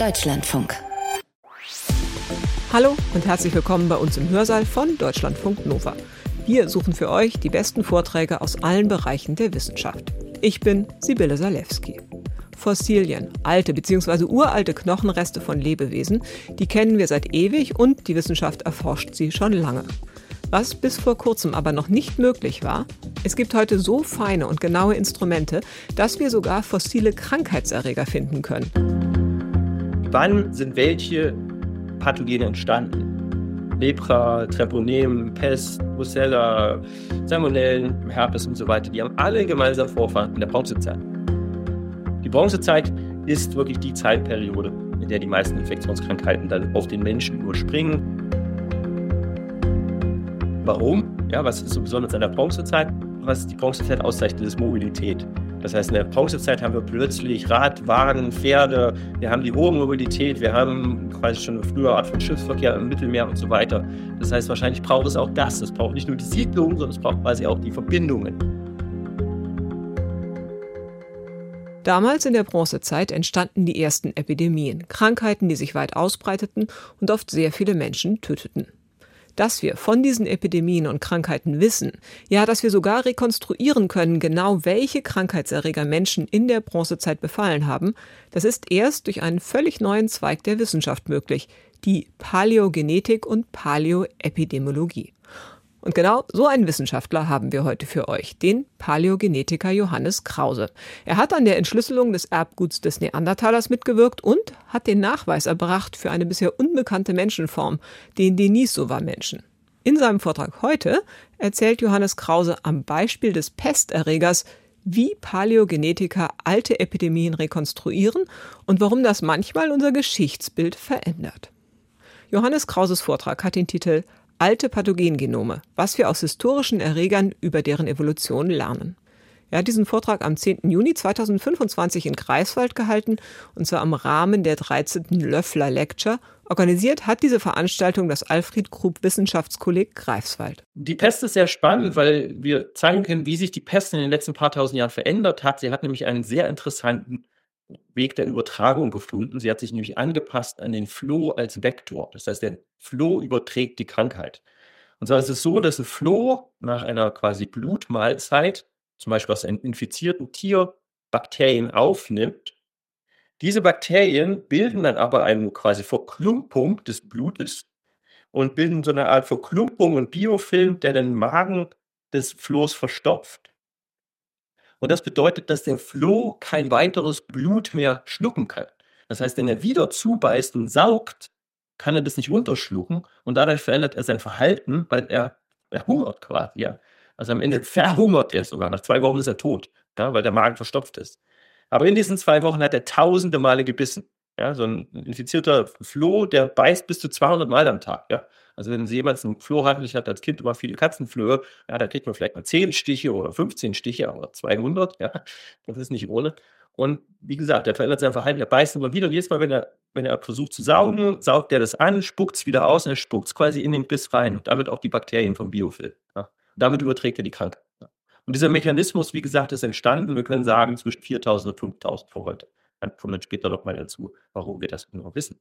Deutschlandfunk. Hallo und herzlich willkommen bei uns im Hörsaal von Deutschlandfunk Nova. Wir suchen für euch die besten Vorträge aus allen Bereichen der Wissenschaft. Ich bin Sibylle Salewski. Fossilien, alte bzw. uralte Knochenreste von Lebewesen, die kennen wir seit ewig und die Wissenschaft erforscht sie schon lange. Was bis vor kurzem aber noch nicht möglich war: Es gibt heute so feine und genaue Instrumente, dass wir sogar fossile Krankheitserreger finden können. Wann sind welche Pathogene entstanden? Lepra, Treponemen, Pest, Brucella, Salmonellen, Herpes und so weiter. Die haben alle gemeinsam Vorfahren in der Bronzezeit. Die Bronzezeit ist wirklich die Zeitperiode, in der die meisten Infektionskrankheiten dann auf den Menschen überspringen. Warum? Ja, was ist so besonders an der Bronzezeit? Was die Bronzezeit auszeichnet, ist Mobilität. Das heißt, in der Bronzezeit haben wir plötzlich Radwagen, Pferde, wir haben die hohe Mobilität, wir haben quasi schon eine frühere Art von Schiffsverkehr im Mittelmeer und so weiter. Das heißt, wahrscheinlich braucht es auch das. Es braucht nicht nur die Siedlung, sondern es braucht quasi auch die Verbindungen. Damals in der Bronzezeit entstanden die ersten Epidemien, Krankheiten, die sich weit ausbreiteten und oft sehr viele Menschen töteten. Dass wir von diesen Epidemien und Krankheiten wissen, ja, dass wir sogar rekonstruieren können, genau welche Krankheitserreger Menschen in der Bronzezeit befallen haben, das ist erst durch einen völlig neuen Zweig der Wissenschaft möglich, die Paläogenetik und Paläoepidemiologie. Und genau so einen Wissenschaftler haben wir heute für euch, den Paläogenetiker Johannes Krause. Er hat an der Entschlüsselung des Erbguts des Neandertalers mitgewirkt und hat den Nachweis erbracht für eine bisher unbekannte Menschenform, den Denisova-Menschen. In seinem Vortrag heute erzählt Johannes Krause am Beispiel des Pesterregers, wie Paläogenetiker alte Epidemien rekonstruieren und warum das manchmal unser Geschichtsbild verändert. Johannes Krauses Vortrag hat den Titel Alte Pathogengenome, was wir aus historischen Erregern über deren Evolution lernen. Er hat diesen Vortrag am 10. Juni 2025 in Greifswald gehalten, und zwar im Rahmen der 13. Löffler Lecture. Organisiert hat diese Veranstaltung das Alfred Krupp Wissenschaftskolleg Greifswald. Die Pest ist sehr spannend, weil wir zeigen können, wie sich die Pest in den letzten paar tausend Jahren verändert hat. Sie hat nämlich einen sehr interessanten Weg der Übertragung gefunden. Sie hat sich nämlich angepasst an den Floh als Vektor. Das heißt, der Floh überträgt die Krankheit. Und zwar ist es so, dass ein Floh nach einer quasi Blutmahlzeit, zum Beispiel aus einem infizierten Tier, Bakterien aufnimmt. Diese Bakterien bilden dann aber eine quasi Verklumpung des Blutes und bilden so eine Art Verklumpung und Biofilm, der den Magen des Flohs verstopft. Und das bedeutet, dass der Floh kein weiteres Blut mehr schlucken kann. Das heißt, wenn er wieder zubeißt und saugt, kann er das nicht runterschlucken und dadurch verändert er sein Verhalten, weil er hungert quasi. Ja. Also am Ende verhungert er sogar. Nach 2 Wochen ist er tot, ja, weil der Magen verstopft ist. Aber in diesen 2 Wochen hat er tausende Male gebissen. Ja, so ein infizierter Floh, der beißt bis zu 200 Mal am Tag. Ja. Also wenn Sie jemals einen Floh hatten, ich hatte als Kind immer viele Katzenflöhe, ja, da kriegt man vielleicht mal 10 Stiche oder 15 Stiche oder 200. Ja. Das ist nicht ohne. Und wie gesagt, der verändert sein Verhalten, der beißt immer wieder. Und jedes Mal, wenn er versucht zu saugen, saugt er das an, spuckt es wieder aus und er spuckt es quasi in den Biss rein. Und damit auch die Bakterien vom Biofilm. Ja. Und damit überträgt er die Krankheit. Ja. Und dieser Mechanismus, wie gesagt, ist entstanden. Wir können sagen, zwischen 4.000 und 5.000 vor heute. Dann kommen wir später noch mal dazu, warum wir das genau wissen.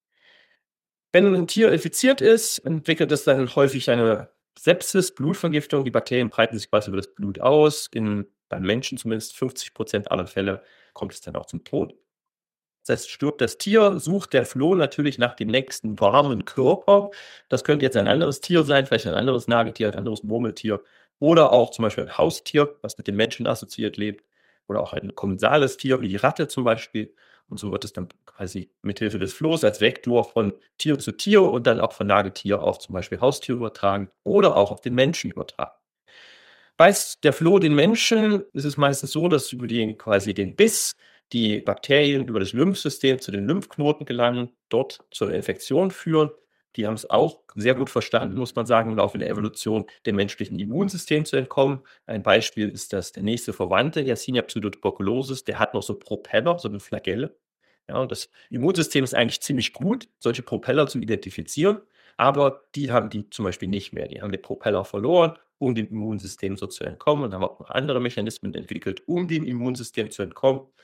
Wenn ein Tier infiziert ist, entwickelt es dann häufig eine Sepsis, Blutvergiftung. Die Bakterien breiten sich quasi über das Blut aus. Beim Menschen zumindest 50% aller Fälle kommt es dann auch zum Tod. Das heißt, stirbt das Tier, sucht der Floh natürlich nach dem nächsten warmen Körper. Das könnte jetzt ein anderes Tier sein, vielleicht ein anderes Nagetier, ein anderes Murmeltier oder auch zum Beispiel ein Haustier, was mit den Menschen assoziiert lebt, oder auch ein kommensales Tier wie die Ratte zum Beispiel. Und so wird es dann quasi mithilfe des Flohs als Vektor von Tier zu Tier und dann auch von Nagetier auf zum Beispiel Haustier übertragen oder auch auf den Menschen übertragen. Beißt der Floh den Menschen, ist es meistens so, dass über den Biss die Bakterien über das Lymphsystem zu den Lymphknoten gelangen, dort zur Infektion führen. Die haben es auch sehr gut verstanden, muss man sagen, im Laufe der Evolution dem menschlichen Immunsystem zu entkommen. Ein Beispiel ist das der nächste Verwandte, Yersinia pseudotuberculosis, der hat noch so Propeller, so eine Flagelle. Ja, und das Immunsystem ist eigentlich ziemlich gut, solche Propeller zu identifizieren, aber die haben die zum Beispiel nicht mehr. Die haben den Propeller verloren, um dem Immunsystem so zu entkommen und haben auch noch andere Mechanismen entwickelt, um dem Immunsystem zu entkommen.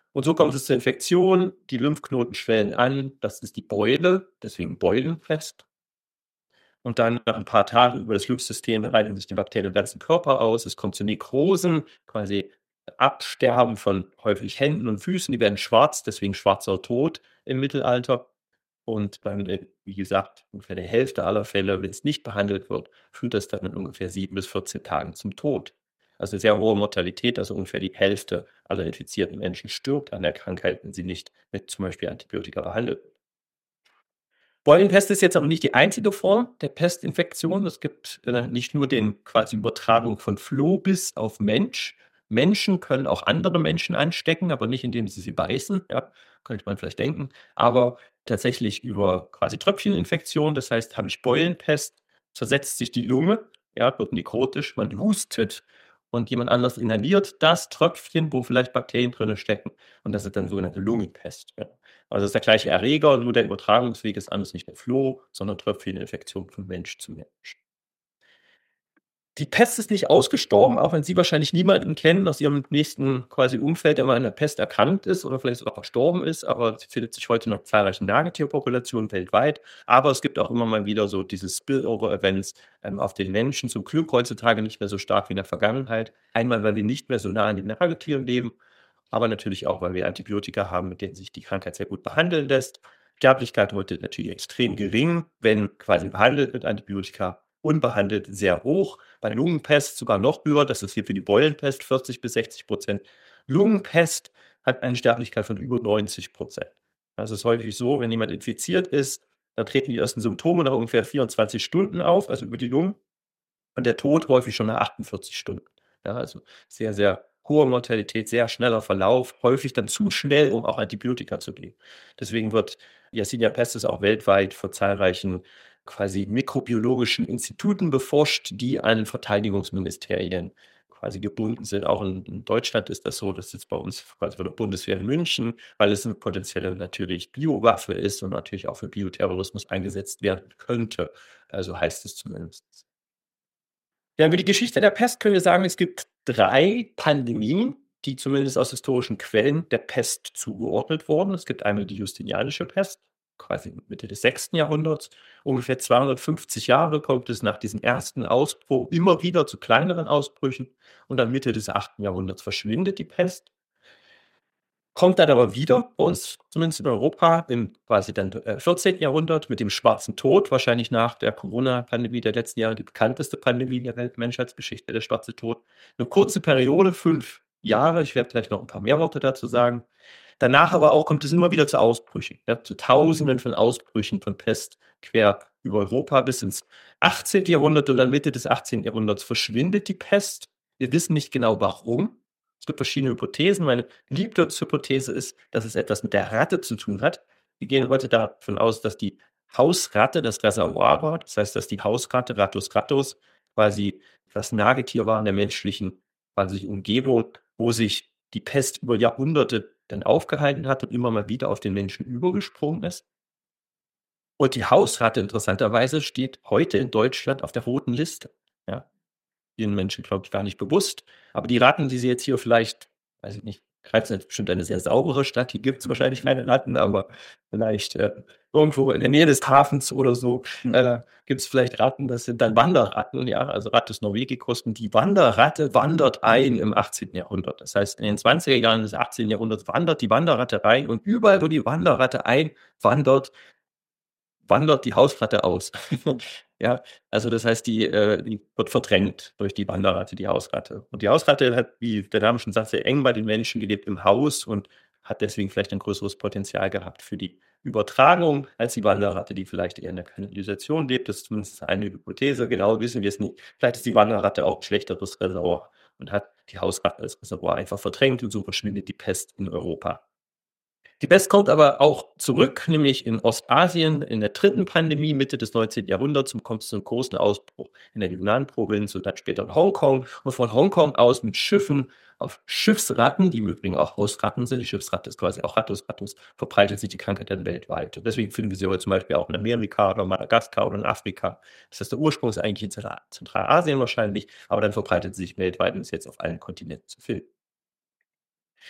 Und so kommt es zur Infektion, die Lymphknoten schwellen an, das ist die Beule, deswegen Beulenpest. Und dann nach ein paar Tagen über das Lymphsystem breiten sich die Bakterien im ganzen Körper aus. Es kommt zu Nekrosen, quasi Absterben von häufig Händen und Füßen. Die werden schwarz, deswegen schwarzer Tod im Mittelalter. Und dann, wie gesagt, ungefähr der Hälfte aller Fälle, wenn es nicht behandelt wird, führt das dann in ungefähr 7 bis 14 Tagen zum Tod. Also eine sehr hohe Mortalität, also ungefähr die Hälfte aller infizierten Menschen stirbt an der Krankheit, wenn sie nicht mit zum Beispiel Antibiotika behandelt wird. Beulenpest ist jetzt aber nicht die einzige Form der Pestinfektion. Es gibt nicht nur den quasi Übertragung von Flohbiss auf Mensch. Menschen können auch andere Menschen anstecken, aber nicht indem sie beißen, ja, könnte man vielleicht denken, aber tatsächlich über quasi Tröpfcheninfektion. Das heißt, habe ich Beulenpest, zersetzt sich die Lunge, ja, wird nekrotisch, man hustet und jemand anders inhaliert das Tröpfchen, wo vielleicht Bakterien drin stecken, und das ist dann sogenannte Lungenpest. Ja. Also es ist der gleiche Erreger, nur der Übertragungsweg ist anders, nicht der Floh, sondern Tröpfcheninfektion von Mensch zu Mensch. Die Pest ist nicht ausgestorben, auch wenn Sie wahrscheinlich niemanden kennen aus Ihrem nächsten quasi Umfeld, der mal an der Pest erkrankt ist oder vielleicht sogar verstorben ist, aber sie findet sich heute noch in zahlreichen Nagetierpopulationen weltweit. Aber es gibt auch immer mal wieder so diese Spillover-Events auf den Menschen, zum Glück heutzutage nicht mehr so stark wie in der Vergangenheit. Einmal, weil wir nicht mehr so nah an den Nagetieren leben, aber natürlich auch, weil wir Antibiotika haben, mit denen sich die Krankheit sehr gut behandeln lässt. Sterblichkeit heute natürlich extrem gering, wenn quasi behandelt mit Antibiotika, unbehandelt sehr hoch. Bei Lungenpest sogar noch höher, das ist hier für die Beulenpest 40-60%. Lungenpest hat eine Sterblichkeit von über 90%. Das ist häufig so, wenn jemand infiziert ist, dann treten die ersten Symptome nach ungefähr 24 Stunden auf, also über die Lungen, und der Tod häufig schon nach 48 Stunden. Ja, also sehr, sehr hohe Mortalität, sehr schneller Verlauf, häufig dann zu schnell, um auch Antibiotika zu geben. Deswegen wird Yersinia pestis auch weltweit von zahlreichen quasi mikrobiologischen Instituten beforscht, die an Verteidigungsministerien quasi gebunden sind. Auch in Deutschland ist das so, das ist bei uns quasi von der Bundeswehr in München, weil es eine potenzielle natürlich Biowaffe ist und natürlich auch für Bioterrorismus eingesetzt werden könnte. Also heißt es zumindest. Ja, über die Geschichte der Pest können wir sagen, es gibt 3 Pandemien, die zumindest aus historischen Quellen der Pest zugeordnet wurden. Es gibt einmal die Justinianische Pest, quasi Mitte des 6. Jahrhunderts. Ungefähr 250 Jahre kommt es nach diesem ersten Ausbruch immer wieder zu kleineren Ausbrüchen und dann Mitte des 8. Jahrhunderts verschwindet die Pest. Kommt dann aber wieder bei uns, zumindest in Europa, im quasi dann 14. Jahrhundert mit dem Schwarzen Tod, wahrscheinlich nach der Corona-Pandemie der letzten Jahre die bekannteste Pandemie der Weltmenschheitsgeschichte, der Schwarze Tod. Eine kurze Periode, 5 Jahre, ich werde gleich noch ein paar mehr Worte dazu sagen. Danach aber auch kommt es immer wieder zu Ausbrüchen, ja, zu Tausenden von Ausbrüchen von Pest quer über Europa bis ins 18. Jahrhundert und dann Mitte des 18. Jahrhunderts verschwindet die Pest. Wir wissen nicht genau warum. Es gibt verschiedene Hypothesen. Meine Lieblingshypothese ist, dass es etwas mit der Ratte zu tun hat. Wir gehen heute davon aus, dass die Hausratte das Reservoir war. Das heißt, dass die Hausratte, Rattus rattus, quasi das Nagetier war in der menschlichen quasi Umgebung, wo sich die Pest über Jahrhunderte dann aufgehalten hat und immer mal wieder auf den Menschen übergesprungen ist. Und die Hausratte interessanterweise steht heute in Deutschland auf der roten Liste. Ja, vielen Menschen, glaube ich, gar nicht bewusst. Aber die Ratten, die Sie jetzt hier vielleicht, weiß ich nicht, Greifen ist bestimmt eine sehr saubere Stadt. Hier gibt es wahrscheinlich keine Ratten, aber vielleicht irgendwo in der Nähe des Hafens oder so gibt es vielleicht Ratten. Das sind dann Wanderratten, ja, also Rattus norvegicus. Und die Wanderratte wandert ein im 18. Jahrhundert. Das heißt, in den 20er Jahren des 18. Jahrhunderts wandert die Wanderratte rein und überall, wo die Wanderratte einwandert, wandert die Hausratte aus. Ja, also das heißt, die wird verdrängt durch die Wanderratte, die Hausratte. Und die Hausratte hat, wie der Name schon sagt, sehr eng bei den Menschen gelebt im Haus und hat deswegen vielleicht ein größeres Potenzial gehabt für die Übertragung als die Wanderratte, die vielleicht eher in der Kanalisation lebt. Das ist zumindest eine Hypothese. Genau wissen wir es nicht. Vielleicht ist die Wanderratte auch ein schlechteres Reservoir und hat die Hausratte als Reservoir einfach verdrängt und so verschwindet die Pest in Europa. Die Pest kommt aber auch zurück, nämlich in Ostasien in der 3. Pandemie Mitte des 19. Jahrhunderts kommt es zu einem großen Ausbruch in der Yunnan-Provinz und dann später in Hongkong. Und von Hongkong aus mit Schiffen auf Schiffsratten, die im Übrigen auch Hausratten sind, die Schiffsratte ist quasi auch Rattus rattus, verbreitet sich die Krankheit dann weltweit. Und deswegen finden wir sie heute zum Beispiel auch in Amerika oder Madagaskar oder in Afrika. Das heißt, der Ursprung ist eigentlich in Zentralasien wahrscheinlich, aber dann verbreitet sie sich weltweit und ist jetzt auf allen Kontinenten zu finden.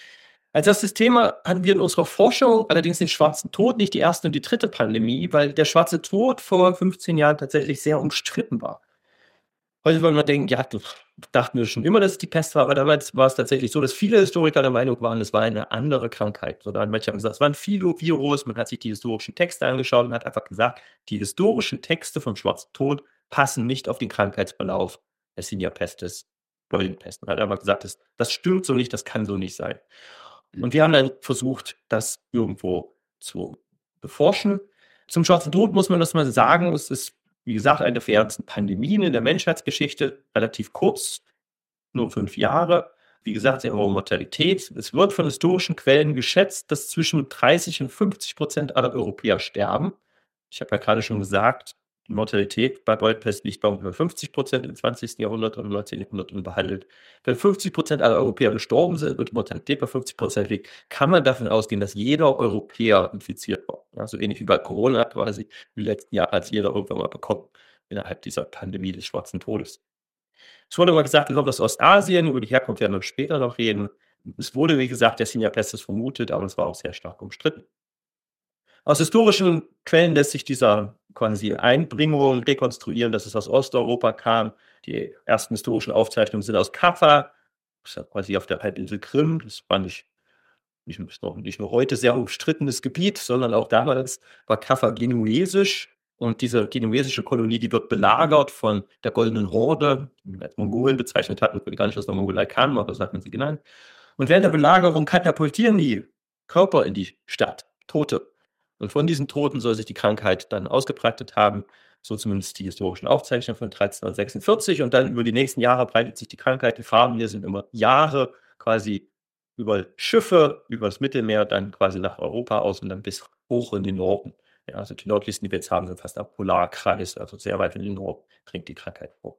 Als erstes Thema hatten wir in unserer Forschung allerdings den schwarzen Tod, nicht die erste und die dritte Pandemie, weil der schwarze Tod vor 15 Jahren tatsächlich sehr umstritten war. Heute würde man denken, ja, dachten wir schon immer, dass es die Pest war, aber damals war es tatsächlich so, dass viele Historiker der Meinung waren, es war eine andere Krankheit. Oder manche haben gesagt, es war ein Filovirus. Man hat sich die historischen Texte angeschaut und hat einfach gesagt, die historischen Texte vom Schwarzen Tod passen nicht auf den Krankheitsverlauf der Yersinia pestis, Beulenpest. Man hat einfach gesagt, das stimmt so nicht, das kann so nicht sein. Und wir haben dann versucht, das irgendwo zu beforschen. Zum Schwarzen Tod muss man das mal sagen, es ist, wie gesagt, eine der ernsten Pandemien in der Menschheitsgeschichte, relativ kurz, nur 5 Jahre. Wie gesagt, sehr hohe Mortalität. Es wird von historischen Quellen geschätzt, dass zwischen 30 und 50% aller Europäer sterben. Ich habe ja gerade schon gesagt, die Mortalität bei Beulenpest liegt bei ungefähr 50% im 20. Jahrhundert und im 19. Jahrhundert unbehandelt. Wenn 50% aller Europäer gestorben sind und die Mortalität bei 50% liegt, kann man davon ausgehen, dass jeder Europäer infiziert war. Ja, so ähnlich wie bei Corona quasi im letzten Jahr hat jeder irgendwann mal bekommen innerhalb dieser Pandemie des Schwarzen Todes. Es wurde mal gesagt, es kommt aus Ostasien, über die Herkunft werden wir später noch reden. Es wurde, wie gesagt, der Yersinia pestis vermutet, aber es war auch sehr stark umstritten. Aus historischen Quellen lässt sich dieser quasi Einbringung rekonstruieren, dass es aus Osteuropa kam. Die ersten historischen Aufzeichnungen sind aus Kaffa, das ist ja quasi auf der Halbinsel Krim. Das war nicht nur heute sehr umstrittenes Gebiet, sondern auch damals war Kaffa genuesisch. Und diese genuesische Kolonie, die wird belagert von der Goldenen Horde, die man als Mongolen bezeichnet hat, obwohl die gar nicht aus der Mongolei kamen, aber so hat man sie genannt. Und während der Belagerung katapultieren die Körper in die Stadt, Tote. Und von diesen Toten soll sich die Krankheit dann ausgebreitet haben, so zumindest die historischen Aufzeichnungen von 1346. Und dann über die nächsten Jahre breitet sich die Krankheit, die Farben hier sind immer Jahre quasi über Schiffe, über das Mittelmeer, dann quasi nach Europa aus und dann bis hoch in den Norden. Ja, also die nördlichsten, die wir jetzt haben, sind fast am Polarkreis, also sehr weit in den Norden dringt die Krankheit vor.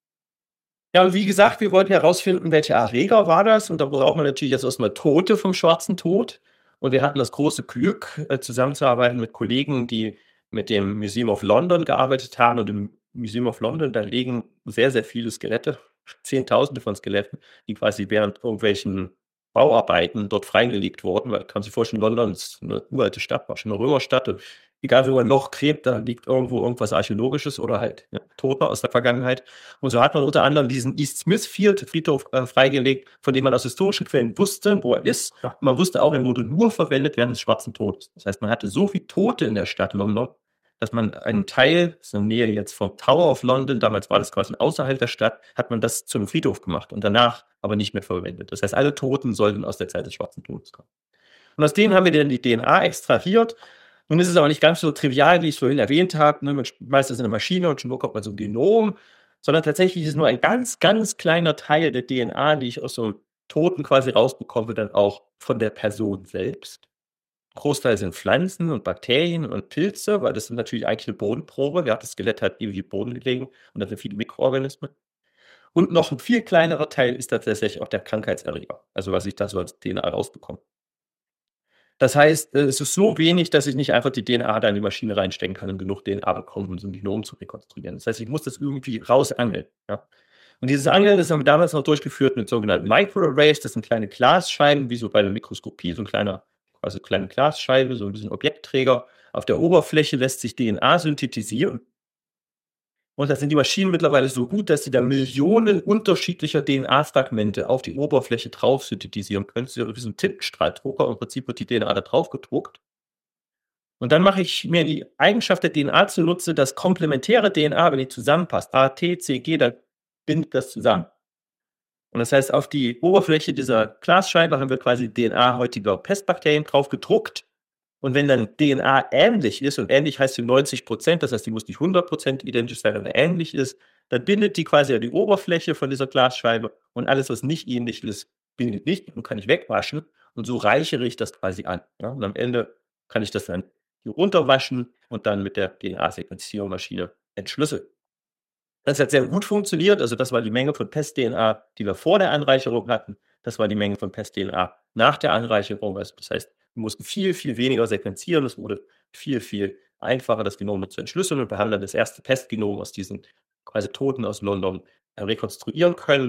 Ja, und wie gesagt, wir wollten herausfinden, welcher Erreger war das. Und da braucht man natürlich jetzt erstmal Tote vom Schwarzen Tod. Und wir hatten das große Glück, zusammenzuarbeiten mit Kollegen, die mit dem Museum of London gearbeitet haben. Und im Museum of London, da liegen sehr, sehr viele Skelette, Zehntausende von Skeletten, die quasi während irgendwelchen Bauarbeiten dort freigelegt wurden. Weil, kann man sich vorstellen, London ist eine uralte Stadt, war schon eine Römerstadt. Und egal, wo ein Loch gräbt, da liegt irgendwo irgendwas Archäologisches oder halt Tote aus der Vergangenheit. Und so hat man unter anderem diesen East Smithfield Friedhof freigelegt, von dem man aus historischen Quellen wusste, wo er ist. Man wusste auch, er wurde nur verwendet während des Schwarzen Todes. Das heißt, man hatte so viele Tote in der Stadt London, dass man einen Teil, das ist in der Nähe jetzt vom Tower of London, damals war das quasi außerhalb der Stadt, hat man das zu einem Friedhof gemacht und danach aber nicht mehr verwendet. Das heißt, alle Toten sollten aus der Zeit des Schwarzen Todes kommen. Und aus denen haben wir dann die DNA extrahiert. Nun ist es aber nicht ganz so trivial, wie ich es vorhin erwähnt habe. Man schmeißt das in eine Maschine und schon bekommt man so ein Genom. Sondern tatsächlich ist nur ein ganz, ganz kleiner Teil der DNA, die ich aus so einem Toten quasi rausbekomme, dann auch von der Person selbst. Ein Großteil sind Pflanzen und Bakterien und Pilze, weil das ist natürlich eigentlich eine Bodenprobe. Ja, das Skelett hat ewig im Boden gelegen und da sind viele Mikroorganismen. Und noch ein viel kleinerer Teil ist tatsächlich auch der Krankheitserreger. Also was ich da so als DNA rausbekomme. Das heißt, es ist so wenig, dass ich nicht einfach die DNA da in die Maschine reinstecken kann und genug DNA bekomme, um so ein Genom zu rekonstruieren. Das heißt, ich muss das irgendwie rausangeln. Ja? Und dieses Angeln, das haben wir damals noch durchgeführt mit sogenannten Microarrays. Das sind kleine Glasscheiben, wie so bei der Mikroskopie, so ein kleine Glasscheibe, so ein bisschen Objektträger. Auf der Oberfläche lässt sich DNA synthetisieren. Und da sind die Maschinen mittlerweile so gut, dass sie da Millionen unterschiedlicher DNA-Fragmente auf die Oberfläche drauf synthetisieren können. Das ist wie so ein Tintenstrahldrucker. Im Prinzip wird die DNA da drauf gedruckt. Und dann mache ich mir die Eigenschaft der DNA zunutze, dass komplementäre DNA, wenn die zusammenpasst, A, T, C, G, dann bindet das zusammen. Und das heißt, auf die Oberfläche dieser Glasscheibe haben wir quasi DNA heutiger Pestbakterien drauf gedruckt. Und wenn dann DNA ähnlich ist, und ähnlich heißt zu 90%, das heißt, die muss nicht 100% identisch sein, aber ähnlich ist, dann bindet die quasi an die Oberfläche von dieser Glasscheibe und alles, was nicht ähnlich ist, bindet nicht und kann ich wegwaschen. Und so reichere ich das quasi an. Ja? Und am Ende kann ich das dann hier runterwaschen und dann mit der DNA-Sequenziermaschine entschlüsseln. Das hat sehr gut funktioniert. Also das war die Menge von Pest-DNA, die wir vor der Anreicherung hatten. Das war die Menge von Pest-DNA nach der Anreicherung. Also das heißt, wir mussten viel, viel weniger sequenzieren. Es wurde viel, viel einfacher, das Genom zu entschlüsseln. Und wir haben dann das erste Pestgenom aus diesen quasi Toten aus London rekonstruieren können.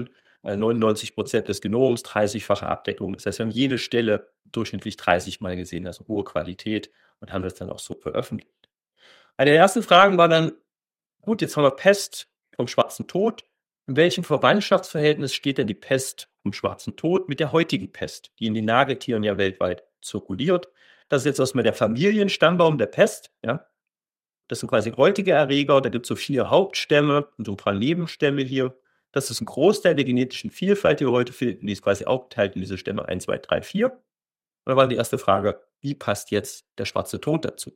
99% des Genoms, 30-fache Abdeckung. Das heißt, wir haben jede Stelle durchschnittlich 30 Mal gesehen, also hohe Qualität, und haben das dann auch so veröffentlicht. Eine der ersten Fragen war dann, gut, jetzt haben wir Pest vom Schwarzen Tod. In welchem Verwandtschaftsverhältnis steht denn die Pest vom Schwarzen Tod mit der heutigen Pest, die in den Nagetieren ja weltweit zirkuliert? Das ist jetzt erstmal der Familienstammbaum der Pest. Ja? Das sind quasi heutige Erreger. Da gibt es so 4 Hauptstämme und so ein paar Nebenstämme hier. Das ist ein Großteil der genetischen Vielfalt, die wir heute finden. Die ist quasi aufgeteilt in diese Stämme 1, 2, 3, 4. Und da war die erste Frage, wie passt jetzt der Schwarze Tod dazu?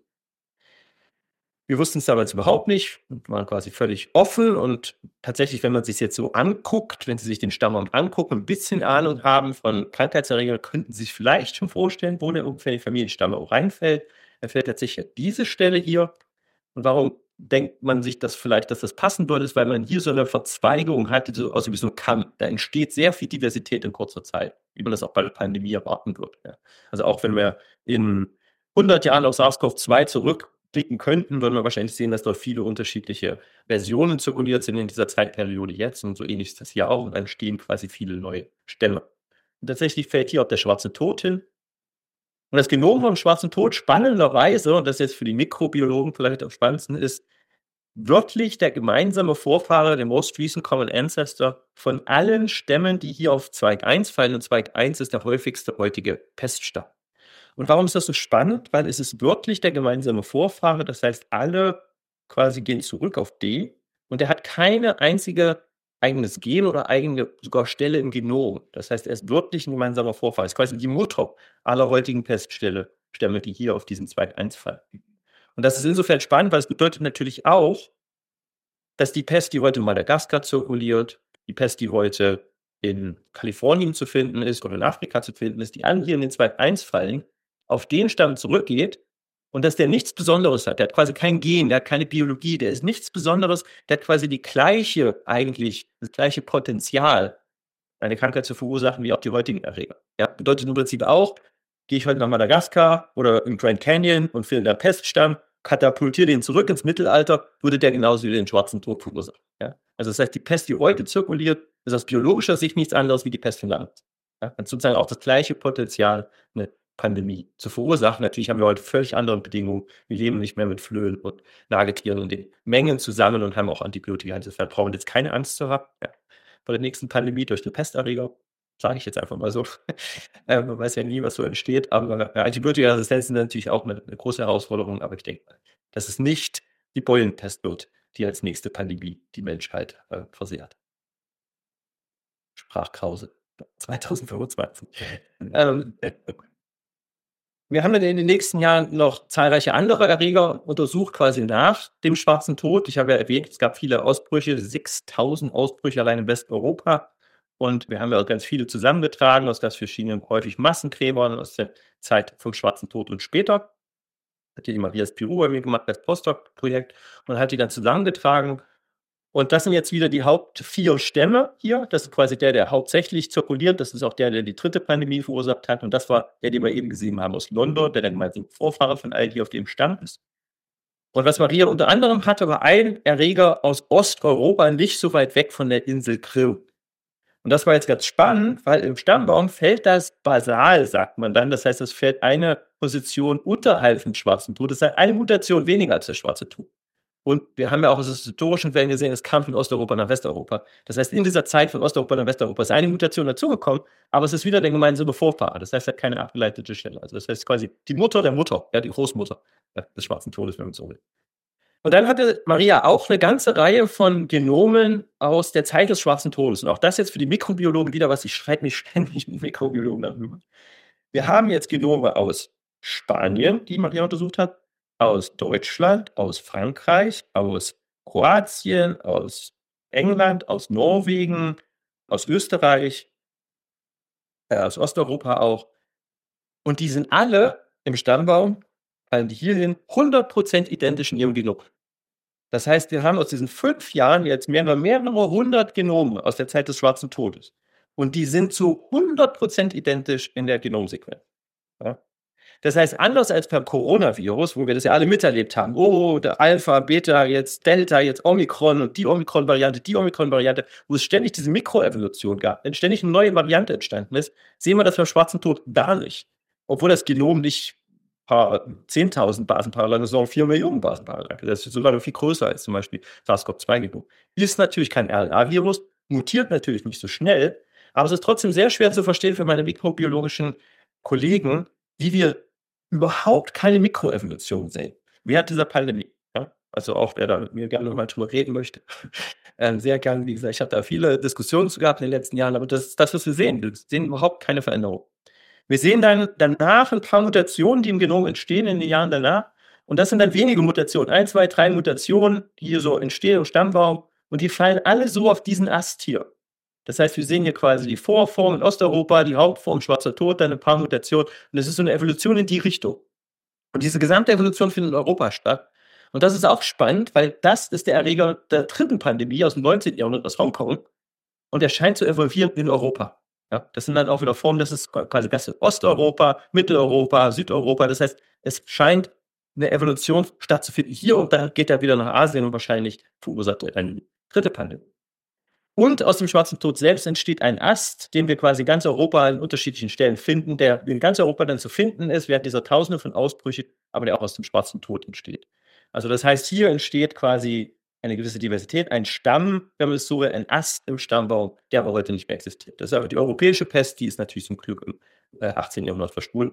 Wir wussten es damals überhaupt nicht und waren quasi völlig offen. Und tatsächlich, wenn man sich jetzt so anguckt, wenn Sie sich den Stammbaum angucken, ein bisschen Ahnung haben von Krankheitserregern, könnten Sie sich vielleicht schon vorstellen, wo der ungefähr die Familienstamm auch reinfällt. Er fällt tatsächlich an diese Stelle hier. Und warum denkt man sich das vielleicht, dass das passen würde, ist, weil man hier so eine Verzweigung hat, die so aussieht wie so ein Kamm. Da entsteht sehr viel Diversität in kurzer Zeit, wie man das auch bei der Pandemie erwarten wird. Ja. Also auch wenn wir in 100 Jahren auf SARS-CoV-2 zurückblicken könnten, würden wir wahrscheinlich sehen, dass dort viele unterschiedliche Versionen zirkuliert sind in dieser Zeitperiode jetzt. Und so ähnlich ist das hier auch. Und dann entstehen quasi viele neue Stämme. Und tatsächlich fällt hier auch der Schwarze Tod hin. Und das Genom vom Schwarzen Tod spannenderweise, und das jetzt für die Mikrobiologen vielleicht am spannendsten ist, wörtlich der gemeinsame Vorfahre, der Most Recent Common Ancestor von allen Stämmen, die hier auf Zweig 1 fallen. Und Zweig 1 ist der häufigste heutige Peststamm. Und warum ist das so spannend? Weil es ist wörtlich der gemeinsame Vorfahre, das heißt, alle quasi gehen zurück auf D und er hat keine einzige eigenes Gen oder eigene sogar Stelle im Genom. Das heißt, er ist wörtlich ein gemeinsamer Vorfahre. Es ist quasi die Mutter aller heutigen Peststämme, die hier auf diesen Zweig 1 fallen. Und das ist insofern spannend, weil es bedeutet natürlich auch, dass die Pest, die heute in Madagaskar zirkuliert, die Pest, die heute in Kalifornien zu finden ist oder in Afrika zu finden ist, die alle hier in den Zweig 1 fallen, auf den Stamm zurückgeht und dass der nichts Besonderes hat. Der hat quasi kein Gen, der hat keine Biologie, der ist nichts Besonderes, der hat quasi das gleiche Potenzial, eine Krankheit zu verursachen, wie auch die heutigen Erreger. Ja, bedeutet im Prinzip auch, gehe ich heute nach Madagaskar oder im Grand Canyon und finde einen Peststamm, katapultiere den zurück ins Mittelalter, würde der genauso wie den Schwarzen Tod verursachen. Ja? Also das heißt, die Pest, die heute zirkuliert, ist aus biologischer Sicht nichts anderes wie die Pest von damals. Ja? Hat sozusagen auch das gleiche Potenzial, eine Pandemie zu verursachen. Natürlich haben wir heute völlig andere Bedingungen. Wir leben nicht mehr mit Flöhen und Nagetieren und den Mengen zusammen und haben auch Antibiotika. Insofern brauchen wir jetzt keine Angst zu haben. Ja. Bei der nächsten Pandemie durch den Pesterreger, sage ich jetzt einfach mal so. Man weiß ja nie, was so entsteht. Aber Antibiotikaresistenz sind natürlich auch eine große Herausforderung. Aber ich denke, dass es nicht die Beulenpest wird, die als nächste Pandemie die Menschheit versehrt. Sprach Krause 2025. Wir haben dann in den nächsten Jahren noch zahlreiche andere Erreger untersucht, quasi nach dem Schwarzen Tod. Ich habe ja erwähnt, es gab viele Ausbrüche, 6.000 Ausbrüche allein in Westeuropa. Und wir haben ja auch ganz viele zusammengetragen aus ganz verschiedenen, häufig Massengräbern aus der Zeit vom Schwarzen Tod und später. Hat die Maria Spirou bei mir gemacht als Postdoc-Projekt und hat die dann zusammengetragen. Und das sind jetzt wieder die 4 Stämme hier. Das ist quasi der hauptsächlich zirkuliert. Das ist auch der die 3. Pandemie verursacht hat. Und das war der, den wir eben gesehen haben aus London, der dann gemeinsam Vorfahre von all die auf dem Stamm ist. Und was Maria unter anderem hatte, war ein Erreger aus Osteuropa, nicht so weit weg von der Insel Krim. Und das war jetzt ganz spannend, weil im Stammbaum fällt das basal, sagt man dann. Das heißt, es fällt eine Position unterhalb des Schwarzen Tod. Das ist eine Mutation weniger als der Schwarze Tod. Und wir haben ja auch aus historischen Quellen gesehen, es kam von Osteuropa nach Westeuropa. Das heißt, in dieser Zeit von Osteuropa nach Westeuropa ist eine Mutation dazugekommen, aber es ist wieder der gemeinsame Vorfahre. Das heißt, es hat keine abgeleitete Stelle. Also das heißt quasi die Mutter der Mutter, ja, die Großmutter des Schwarzen Todes, wenn man so will. Und dann hatte Maria auch eine ganze Reihe von Genomen aus der Zeit des Schwarzen Todes. Und auch das jetzt für die Mikrobiologen wieder was, ich streite mich ständig mit Mikrobiologen darüber. Wir haben jetzt Genome aus Spanien, die Maria untersucht hat, aus Deutschland, aus Frankreich, aus Kroatien, aus England, aus Norwegen, aus Österreich, aus Osteuropa auch. Und die sind alle im Stammbaum, fallen die hierhin, 100% identisch in ihrem Genom. Das heißt, wir haben aus diesen 5 Jahren jetzt mehrere 100 Genome aus der Zeit des Schwarzen Todes. Und die sind zu 100% identisch in der Genomsequenz. Ja? Das heißt, anders als beim Coronavirus, wo wir das ja alle miterlebt haben, oh, der Alpha, Beta, jetzt Delta, jetzt Omikron und die Omikron-Variante, wo es ständig diese Mikroevolution gab, wenn ständig eine neue Variante entstanden ist, sehen wir das beim Schwarzen Tod gar nicht. Obwohl das Genom nicht paar 10.000 Basenpaare lang ist, sondern 4 Millionen Basenpaare lang. Das ist sogar viel größer als zum Beispiel SARS-CoV-2-Genom. Ist natürlich kein RNA-Virus, mutiert natürlich nicht so schnell, aber es ist trotzdem sehr schwer zu verstehen für meine mikrobiologischen Kollegen, wie wir überhaupt keine Mikroevolution sehen. Während dieser Pandemie. Ja? Also auch, wer da mit mir gerne mal drüber reden möchte. Sehr gerne, wie gesagt, ich habe da viele Diskussionen zu gehabt in den letzten Jahren, aber das ist das, was wir sehen. Wir sehen überhaupt keine Veränderung. Wir sehen dann danach ein paar Mutationen, die im Genom entstehen in den Jahren danach. Und das sind dann wenige Mutationen. 1, 2, 3 Mutationen, die hier so entstehen im Stammbaum. Und die fallen alle so auf diesen Ast hier. Das heißt, wir sehen hier quasi die Vorform in Osteuropa, die Hauptform Schwarzer Tod, dann ein paar Mutationen. Und es ist so eine Evolution in die Richtung. Und diese gesamte Evolution findet in Europa statt. Und das ist auch spannend, weil das ist der Erreger der dritten Pandemie aus dem 19. Jahrhundert aus Hongkong. Und er scheint zu evolvieren in Europa. Ja, das sind dann auch wieder Formen, das ist quasi Osteuropa, Mitteleuropa, Südeuropa. Das heißt, es scheint eine Evolution stattzufinden hier und dann geht er wieder nach Asien und wahrscheinlich verursacht er eine dritte Pandemie. Und aus dem Schwarzen Tod selbst entsteht ein Ast, den wir quasi in ganz Europa an unterschiedlichen Stellen finden, der in ganz Europa dann zu finden ist, während dieser Tausende von Ausbrüchen, aber der auch aus dem Schwarzen Tod entsteht. Also das heißt, hier entsteht quasi eine gewisse Diversität, ein Stamm, wenn man es so will, ein Ast im Stammbaum, der aber heute nicht mehr existiert. Das ist aber die europäische Pest, die ist natürlich zum Glück im 18. Jahrhundert verschwunden.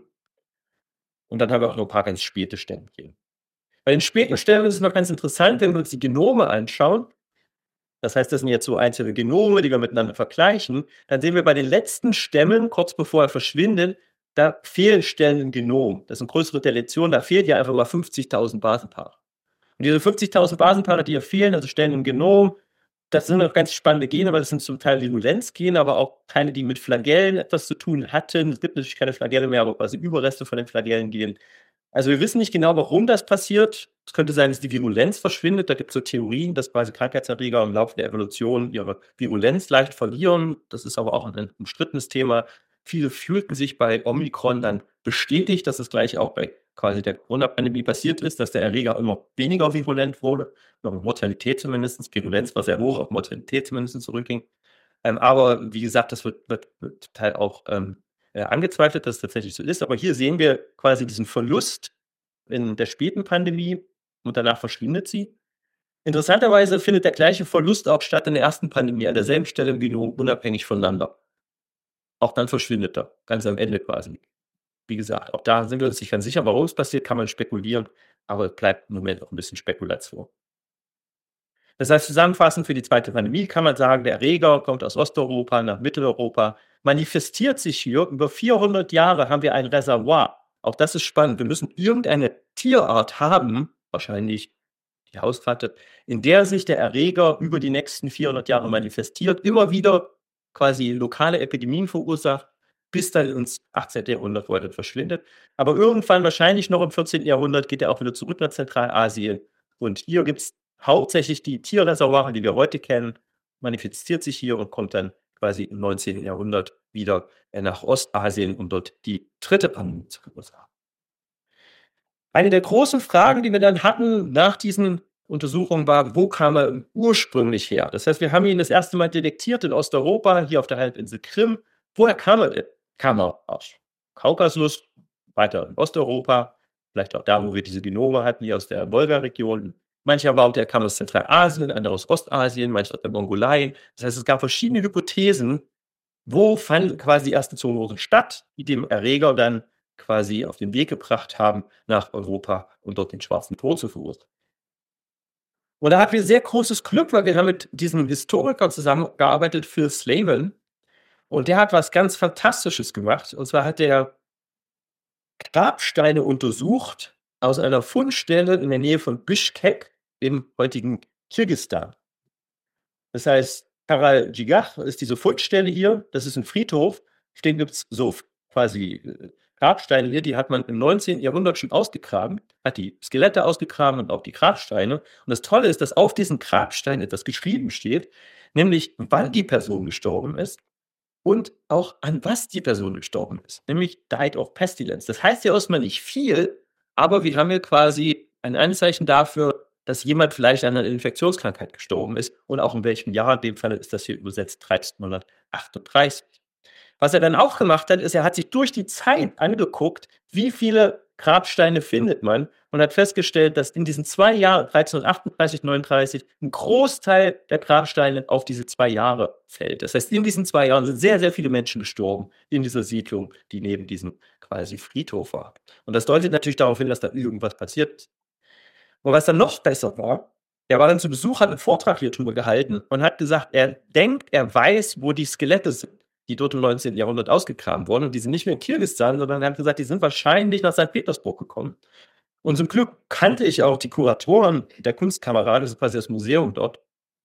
Und dann haben wir auch noch ein paar ganz späte Stämme hier. Bei den späten Stämmen ist es noch ganz interessant, wenn wir uns die Genome anschauen. Das heißt, das sind jetzt so einzelne Genome, die wir miteinander vergleichen. Dann sehen wir bei den letzten Stämmen, kurz bevor er verschwindet, da fehlen Stellen im Genom. Das sind größere Deletionen, da fehlt ja einfach mal 50.000 Basenpaare. Und diese 50.000 Basenpaare, die hier fehlen, also Stellen im Genom, das sind auch ganz spannende Gene, weil das sind zum Teil Virulenzgene, aber auch keine, die mit Flagellen etwas zu tun hatten. Es gibt natürlich keine Flagelle mehr, aber quasi Überreste von den Flagellengenen. Also wir wissen nicht genau, warum das passiert. Es könnte sein, dass die Virulenz verschwindet. Da gibt es so Theorien, dass quasi Krankheitserreger im Laufe der Evolution ihre Virulenz leicht verlieren. Das ist aber auch ein umstrittenes Thema. Viele fühlten sich bei Omikron dann bestätigt, dass es gleich auch bei quasi der Corona-Pandemie passiert ist, dass der Erreger immer weniger virulent wurde, noch Mortalität zumindest, Virulenz war sehr hoch, auf Mortalität zumindest zurückging. Aber wie gesagt, das wird Teil auch angezweifelt, dass es tatsächlich so ist. Aber hier sehen wir quasi diesen Verlust in der späten Pandemie und danach verschwindet sie. Interessanterweise findet der gleiche Verlust auch statt in der ersten Pandemie, an derselben Stelle im Genom, unabhängig voneinander. Auch dann verschwindet er, ganz am Ende quasi. Wie gesagt, auch da sind wir uns nicht ganz sicher, warum es passiert, kann man spekulieren, aber es bleibt im Moment auch ein bisschen Spekulation. Das heißt, zusammenfassend für die zweite Pandemie kann man sagen, der Erreger kommt aus Osteuropa nach Mitteleuropa, manifestiert sich hier. Über 400 Jahre haben wir ein Reservoir. Auch das ist spannend. Wir müssen irgendeine Tierart haben, wahrscheinlich die Hauskatte, in der sich der Erreger über die nächsten 400 Jahre manifestiert, immer wieder quasi lokale Epidemien verursacht, bis dann ins 18. Jahrhundert, wo er dann verschwindet. Aber irgendwann, wahrscheinlich noch im 14. Jahrhundert, geht er auch wieder zurück nach Zentralasien. Und hier gibt es hauptsächlich die Tierreservoire, die wir heute kennen, manifestiert sich hier und kommt dann quasi im 19. Jahrhundert wieder nach Ostasien, um dort die dritte Pandemie zu verursachen. Eine der großen Fragen, die wir dann hatten nach diesen Untersuchungen war, wo kam er ursprünglich her? Das heißt, wir haben ihn das erste Mal detektiert in Osteuropa, hier auf der Halbinsel Krim. Woher kam er denn? Kam er aus Kaukasus, weiter in Osteuropa, vielleicht auch da, wo wir diese Genome hatten, hier aus der Wolga-Region. Mancher behaupten, er kam aus Zentralasien, andere aus Ostasien, manche aus der Mongolei. Das heißt, es gab verschiedene Hypothesen, wo fanden quasi die ersten Zoonosen statt, die dem Erreger dann quasi auf den Weg gebracht haben nach Europa und dort den Schwarzen Tod zu verursachen. Und da hatten wir sehr großes Glück, weil wir haben mit diesem Historiker zusammengearbeitet, Phil Slavin. Und der hat was ganz Fantastisches gemacht. Und zwar hat er Grabsteine untersucht aus einer Fundstelle in der Nähe von Bischkek im heutigen Kirgisistan. Das heißt, Karalcigach ist diese Fundstelle hier. Das ist ein Friedhof. Auf dem gibt es so quasi Grabsteine hier, die hat man im 19. Jahrhundert schon ausgegraben, hat die Skelette ausgegraben und auch die Grabsteine. Und das Tolle ist, dass auf diesen Grabsteinen etwas geschrieben steht, nämlich wann die Person gestorben ist und auch an was die Person gestorben ist, nämlich died of pestilence. Das heißt ja erstmal nicht viel, aber wir haben hier quasi ein Anzeichen dafür, dass jemand vielleicht an einer Infektionskrankheit gestorben ist und auch in welchem Jahr. In dem Fall ist das hier übersetzt 1338. Was er dann auch gemacht hat, ist, er hat sich durch die Zeit angeguckt, wie viele Grabsteine findet man und hat festgestellt, dass in diesen 2 Jahren, 1338, 39, ein Großteil der Grabsteine auf diese 2 Jahre fällt. Das heißt, in diesen 2 Jahren sind sehr, sehr viele Menschen gestorben in dieser Siedlung, die neben diesem quasi Friedhof war. Und das deutet natürlich darauf hin, dass da irgendwas passiert ist. Und was dann noch besser war, er war dann zu Besuch, hat einen Vortrag hier drüber gehalten und hat gesagt, er denkt, er weiß, wo die Skelette sind, die dort im 19. Jahrhundert ausgegraben wurden. Und die sind nicht mehr in Kirgisistan, sondern er hat gesagt, die sind wahrscheinlich nach St. Petersburg gekommen. Und zum Glück kannte ich auch die Kuratoren der Kunstkamera, das ist quasi das Museum dort.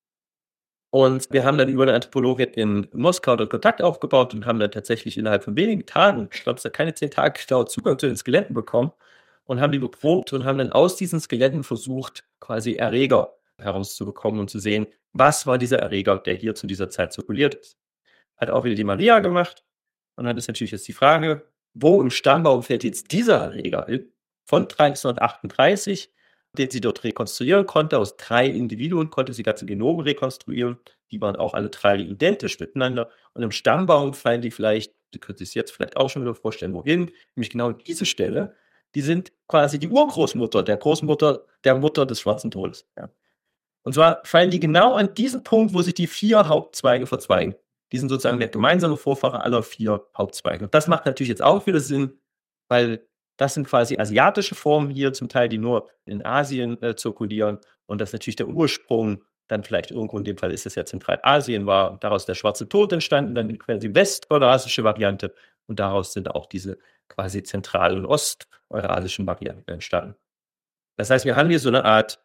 Und wir haben dann über eine Anthropologin in Moskau dort Kontakt aufgebaut und haben dann tatsächlich innerhalb von wenigen Tagen, ich glaube, es hat keine 10 Tage gedauert, Zugang zu den Skeletten bekommen und haben die beprobt und haben dann aus diesen Skeletten versucht, quasi Erreger herauszubekommen und zu sehen, was war dieser Erreger, der hier zu dieser Zeit zirkuliert ist. Hat auch wieder die Maria gemacht. Und dann ist natürlich jetzt die Frage, wo im Stammbaum fällt jetzt dieser Erreger hin? Von 1338, den sie dort rekonstruieren konnte. Aus 3 Individuen konnte sie ganze Genome rekonstruieren. Die waren auch alle 3 identisch miteinander. Und im Stammbaum fallen die vielleicht, du könntest es jetzt vielleicht auch schon wieder vorstellen, wohin, nämlich genau diese Stelle. Die sind quasi die Urgroßmutter, der Großmutter, der Mutter des Schwarzen Todes. Ja. Und zwar fallen die genau an diesen Punkt, wo sich die 4 Hauptzweige verzweigen. Die sind sozusagen der gemeinsame Vorfahre aller 4 Hauptzweige. Und das macht natürlich jetzt auch wieder Sinn, weil das sind quasi asiatische Formen hier, zum Teil, die nur in Asien zirkulieren. Und das natürlich der Ursprung dann vielleicht irgendwo, in dem Fall ist es ja Zentralasien, war daraus der Schwarze Tod entstanden, dann quasi westeurasische Variante. Und daraus sind auch diese quasi zentral- und osteurasischen Varianten entstanden. Das heißt, wir haben hier so eine Art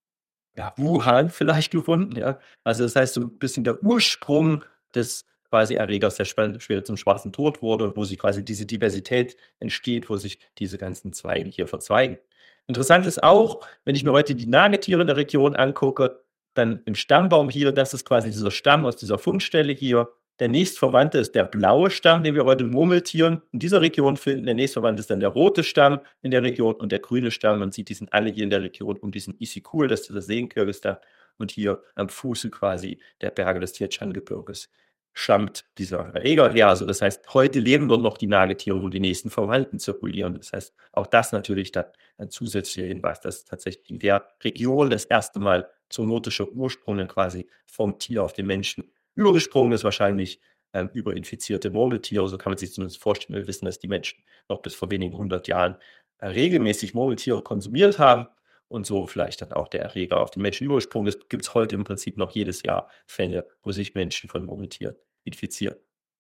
Wuhan vielleicht gefunden, ja. Also das heißt, so ein bisschen der Ursprung des quasi Erregers, der später zum Schwarzen Tod wurde, wo sich quasi diese Diversität entsteht, wo sich diese ganzen Zweige hier verzweigen. Interessant ist auch, wenn ich mir heute die Nagetiere in der Region angucke, dann im Stammbaum hier, das ist quasi dieser Stamm aus dieser Fundstelle hier. Der nächstverwandte ist der blaue Stamm, den wir heute in Murmeltieren in dieser Region finden. Der nächstverwandte ist dann der rote Stamm in der Region und der grüne Stamm. Man sieht, die sind alle hier in der Region um diesen Isikul, das ist dieser See in Kirgisistan. Und hier am Fuße quasi der Berge des Tierchan-Gebirges stammt dieser Erreger her. Also das heißt, heute leben dort noch die Nagetiere, wo die nächsten Verwandten zirkulieren. Das heißt, auch das natürlich dann ein zusätzlicher Hinweis, dass tatsächlich in der Region das erste Mal zoonotischer Ursprung dann quasi vom Tier auf den Menschen übergesprungen ist, wahrscheinlich über infizierte Murmeltiere. So kann man sich zumindest vorstellen. Wir wissen, dass die Menschen noch bis vor wenigen 100 Jahren regelmäßig Murmeltiere konsumiert haben und so vielleicht dann auch der Erreger auf den Menschen übergesprungen ist. Gibt es heute im Prinzip noch jedes Jahr Fälle, wo sich Menschen von Murmeltieren infizieren.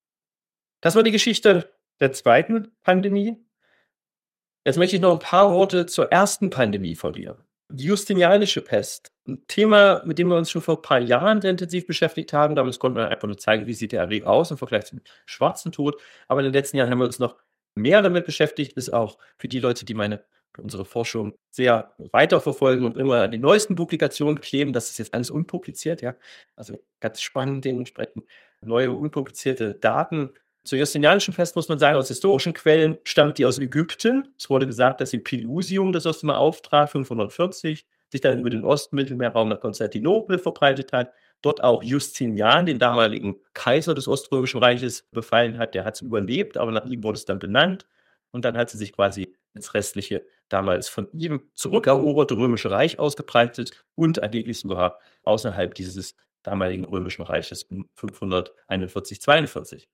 Das war die Geschichte der zweiten Pandemie. Jetzt möchte ich noch ein paar Worte zur ersten Pandemie verlieren. Die Justinianische Pest. Ein Thema, mit dem wir uns schon vor ein paar Jahren sehr intensiv beschäftigt haben. Damals konnte man einfach nur zeigen, wie sieht der Erreger aus im Vergleich zum Schwarzen Tod. Aber in den letzten Jahren haben wir uns noch mehr damit beschäftigt, ist auch für die Leute, die unsere Forschung sehr weiterverfolgen und immer an die neuesten Publikationen kleben. Das ist jetzt alles unpubliziert, ja. Also ganz spannend dementsprechend. Neue, unpublizierte Daten. Zur Justinianischen Pest muss man sagen, aus historischen Quellen stammt die aus Ägypten. Es wurde gesagt, dass in Pelusium das erste Mal auftrat, 540, sich dann über den Ostmittelmeerraum nach Konstantinopel verbreitet hat. Dort auch Justinian, den damaligen Kaiser des Oströmischen Reiches, befallen hat. Der hat es überlebt, aber nach ihm wurde es dann benannt. Und dann hat sie sich quasi ins restliche, damals von ihm zurückeroberte Römische Reich ausgebreitet und angeblich sogar außerhalb dieses damaligen Römischen Reiches um 541, 42.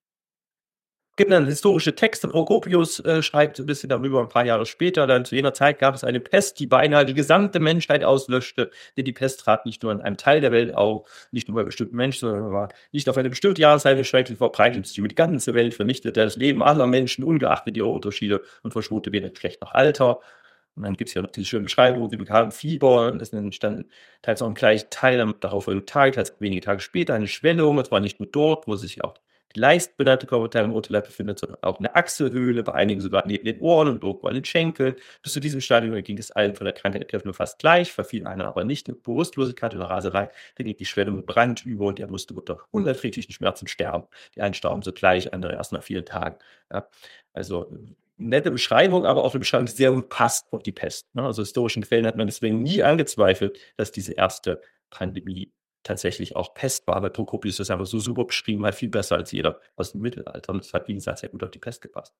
Es gibt dann historische Texte, Prokopius schreibt ein bisschen darüber, ein paar Jahre später, dann zu jener Zeit gab es eine Pest, die beinahe die gesamte Menschheit auslöschte, denn die Pest trat nicht nur in einem Teil der Welt auf, nicht nur bei bestimmten Menschen, sondern war nicht auf eine bestimmte Jahreszeit beschränkt und verbreitete sich über die ganze Welt, vernichtete das Leben aller Menschen, ungeachtet ihrer Unterschiede und verschonte weder Geschlecht noch Alter. Und dann gibt es ja noch diese schöne Beschreibung, die bekamen Fieber, und es entstanden teils auch im gleichen Teil, darauf folgenden Tag, teils wenige Tage später eine Schwellung, es war nicht nur dort, wo sich auch leicht benannte Korputale im Unterleib befindet, sondern auch in der Achselhöhle, bei einigen sogar neben den Ohren und irgendwo an den Schenkeln. Bis zu diesem Stadium ging es allen von der Krankheit ergriffen nur fast gleich, verfiel einer aber nicht in Bewusstlosigkeit oder Raserei. Dann ging die Schwelle mit Brand über und er musste unter unerträglichen Schmerzen sterben. Die einen starben sogleich, andere erst nach vielen Tagen. Ja, also nette Beschreibung, aber auch eine Beschreibung, die sehr gut passt auf die Pest. Ne? Also historischen Quellen hat man deswegen nie angezweifelt, dass diese erste Pandemie tatsächlich auch Pest war, weil Prokopius das einfach so super beschrieben hat, viel besser als jeder aus dem Mittelalter. Und das hat, wie gesagt, sehr gut auf die Pest gepasst.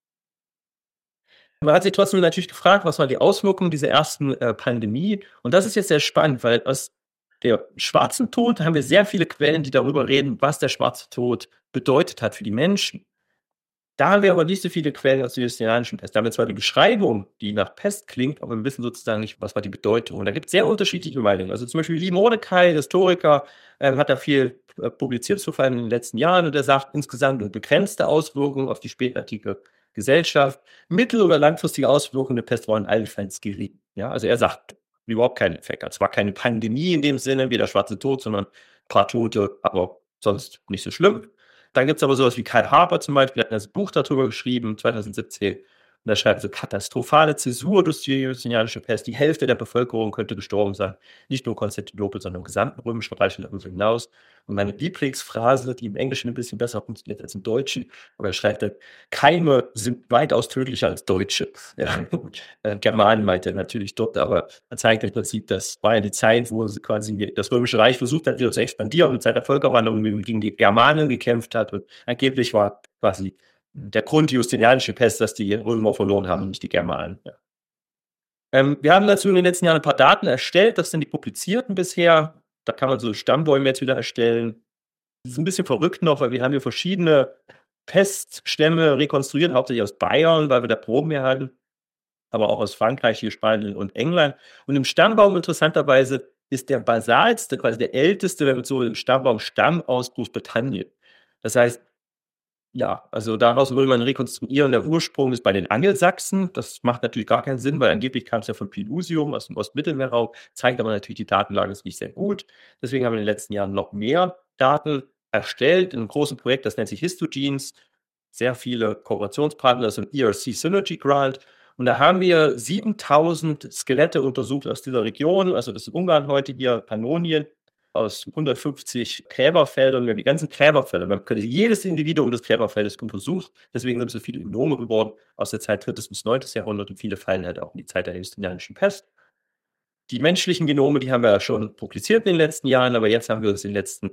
Man hat sich trotzdem natürlich gefragt, was waren die Auswirkungen dieser ersten Pandemie? Und das ist jetzt sehr spannend, weil aus der schwarzen Tod haben wir sehr viele Quellen, die darüber reden, was der schwarze Tod bedeutet hat für die Menschen. Da haben wir aber nicht so viele Quellen aus der Justinianischen Pest. Da haben wir zwar die Beschreibung, die nach Pest klingt, aber wir wissen sozusagen nicht, was war die Bedeutung. Und da gibt es sehr unterschiedliche Meinungen. Also zum Beispiel Lee Mordecai, Historiker, hat da viel publiziert zu in den letzten Jahren und er sagt insgesamt begrenzte Auswirkungen auf die spätantike Gesellschaft. Mittel- oder langfristige Auswirkungen der Pest waren allenfalls gering. Ja, also er sagt überhaupt keinen Effekt. Es war keine Pandemie in dem Sinne, wie der schwarze Tod, sondern ein paar Tote, aber sonst nicht so schlimm. Dann gibt es aber sowas wie Karl Harper zum Beispiel, der hat das Buch darüber geschrieben, 2017. Und da schreibt so katastrophale Zäsur durch die Justinianische Pest. Die Hälfte der Bevölkerung könnte gestorben sein. Nicht nur Konstantinopel, sondern im gesamten römischen Reich und darüber hinaus. Und meine Lieblingsphrase, die im Englischen ein bisschen besser funktioniert als im Deutschen, aber er schreibt dann, Keime sind weitaus tödlicher als Deutsche. Ja. Germanen meinte er natürlich dort, aber er zeigt im Prinzip, das war eine Zeit, wo quasi das Römische Reich versucht hat, wieder zu expandieren und seit der Völkerwanderung gegen die Germanen gekämpft hat. Und angeblich war quasi der Grund die Justinianische Pest, dass die Römer verloren haben, nicht die Germanen. Ja. Wir haben dazu in den letzten Jahren ein paar Daten erstellt, das sind die publizierten bisher. Da kann man so Stammbäume jetzt wieder erstellen. Das ist ein bisschen verrückt noch, weil wir haben hier verschiedene Peststämme rekonstruiert, hauptsächlich aus Bayern, weil wir da Proben her hatten, aber auch aus Frankreich, hier Spanien und England. Und im Stammbaum interessanterweise ist der basalste, quasi der älteste, wenn man so im Stammbaum, Stamm aus Großbritannien. Das heißt, ja, also daraus würde man rekonstruieren, der Ursprung ist bei den Angelsachsen. Das macht natürlich gar keinen Sinn, weil angeblich kam es ja von Pelusium aus dem Ostmittelmeerraum, zeigt aber natürlich, die Datenlage ist nicht sehr gut. Deswegen haben wir in den letzten Jahren noch mehr Daten erstellt in einem großen Projekt, das nennt sich Histogenes. Sehr viele Kooperationspartner, das ist ein ERC Synergy Grant. Und da haben wir 7000 Skelette untersucht aus dieser Region, also das ist Ungarn heute hier, Pannonien, aus 150 Gräberfeldern. Wir haben die ganzen Gräberfelder. Man könnte jedes Individuum des Gräberfeldes untersucht. Deswegen sind so viele Genome geworden aus der Zeit 3. bis 9. Jahrhundert und viele fallen halt auch in die Zeit der Justinianischen Pest. Die menschlichen Genome, die haben wir ja schon publiziert in den letzten Jahren, aber jetzt haben wir uns in den letzten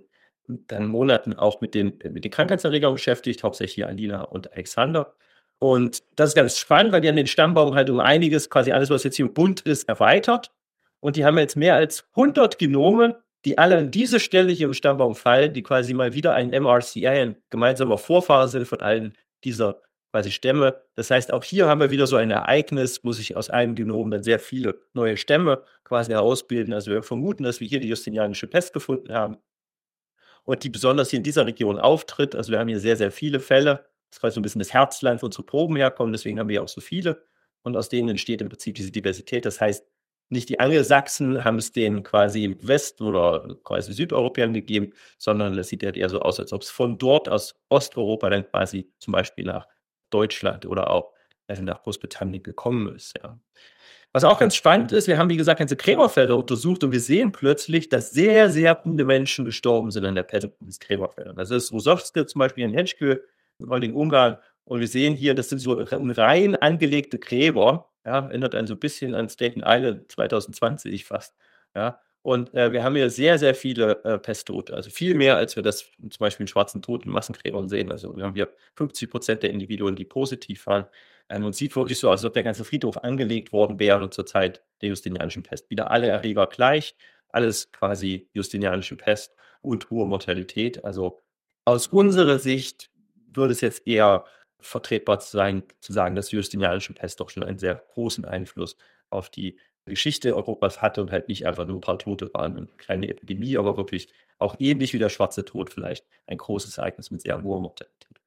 Monaten auch mit den Krankheitserregern beschäftigt, hauptsächlich hier Alina und Alexander. Und das ist ganz spannend, weil die haben den Stammbaum halt um einiges, quasi alles, was jetzt hier bunt ist, erweitert. Und die haben jetzt mehr als 100 Genome, die alle an diese Stelle hier im Stammbaum fallen, die quasi mal wieder ein MRCA, ein gemeinsamer Vorfahre sind von allen dieser quasi Stämme. Das heißt, auch hier haben wir wieder so ein Ereignis, wo sich aus einem Genom dann sehr viele neue Stämme quasi herausbilden. Also wir vermuten, dass wir hier die Justinianische Pest gefunden haben und die besonders hier in dieser Region auftritt. Also wir haben hier sehr, sehr viele Fälle. Das ist quasi so ein bisschen das Herzland, wo unsere Proben herkommen. Deswegen haben wir hier auch so viele. Und aus denen entsteht im Prinzip diese Diversität. Das heißt, nicht die Angelsachsen haben es denen quasi West- oder quasi Südeuropäern gegeben, sondern es sieht ja eher so aus, als ob es von dort aus Osteuropa dann quasi zum Beispiel nach Deutschland oder auch nach Großbritannien gekommen ist. Ja. Was auch ganz spannend ist, wir haben, wie gesagt, ganze Gräberfelder untersucht und wir sehen plötzlich, dass sehr, sehr viele Menschen gestorben sind an der Pest in diesen Gräberfeldern. Das ist Rosowske zum Beispiel in Henschke, in Ungarn. Und wir sehen hier, das sind so rein angelegte Gräber. Ja, erinnert einen so ein bisschen an Staten Island 2020 fast. Ja, und wir haben hier sehr, sehr viele Pesttote. Also viel mehr, als wir das zum Beispiel in schwarzen Toten in Massengräbern sehen. Also wir haben hier 50% der Individuen, die positiv waren. Und sieht wirklich so aus, als ob der ganze Friedhof angelegt worden wäre zur Zeit der Justinianischen Pest. Wieder alle Erreger gleich, alles quasi Justinianische Pest und hohe Mortalität. Also aus unserer Sicht würde es jetzt eher vertretbar sein, zu sagen, dass die Justinianische Pest doch schon einen sehr großen Einfluss auf die Geschichte Europas hatte und halt nicht einfach nur ein paar Tote waren, eine kleine Epidemie, aber wirklich auch ähnlich wie der Schwarze Tod vielleicht ein großes Ereignis mit sehr hoher Mortalität.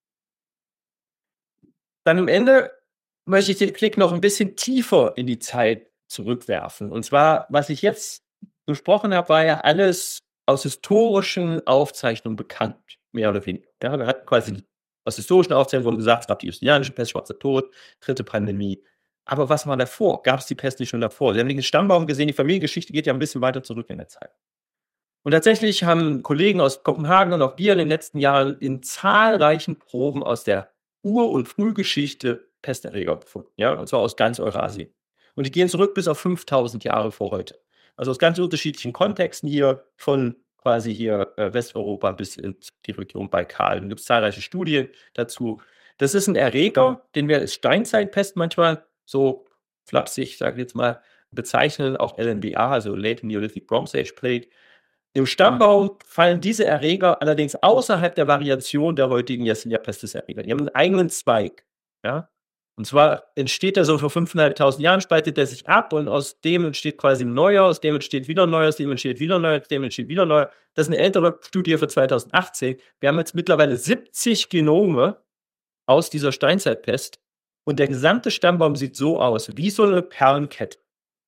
Dann am Ende möchte ich den Blick noch ein bisschen tiefer in die Zeit zurückwerfen. Und zwar, was ich jetzt besprochen habe, war ja alles aus historischen Aufzeichnungen bekannt. mehr oder weniger. Ja, wir hatten quasi aus historischen Aufzählungen wurde gesagt, es gab die Justinianische Pest, Schwarzer Tod, dritte Pandemie. Aber was war davor? Gab es die Pest nicht schon davor? Wir haben den Stammbaum gesehen, die Familiengeschichte geht ja ein bisschen weiter zurück in der Zeit. Und tatsächlich haben Kollegen aus Kopenhagen und auch wir in den letzten Jahren in zahlreichen Proben aus der Ur- und Frühgeschichte Pesterreger gefunden, ja, und zwar aus ganz Eurasien. Und die gehen zurück bis auf 5000 Jahre vor heute. Also aus ganz unterschiedlichen Kontexten hier, von quasi hier Westeuropa bis in die Region Baikal. Da gibt es zahlreiche Studien dazu. Das ist ein Erreger, den wir als Steinzeitpest manchmal so flapsig, sage ich jetzt mal, bezeichnen, auch LNBA, also Late Neolithic Bronze Age Plague. Im Stammbaum fallen diese Erreger allerdings außerhalb der Variation der heutigen Yersinia pestis Erreger. Die haben einen eigenen Zweig. Ja? Und zwar entsteht er so vor 5.500 Jahren, spaltet er sich ab und aus dem entsteht quasi ein neuer, aus dem entsteht wieder ein neuer, aus dem entsteht wieder ein neuer, aus dem entsteht wieder ein neuer. Das ist eine ältere Studie für 2018. Wir haben jetzt mittlerweile 70 Genome aus dieser Steinzeitpest und der gesamte Stammbaum sieht so aus, wie so eine Perlenkette.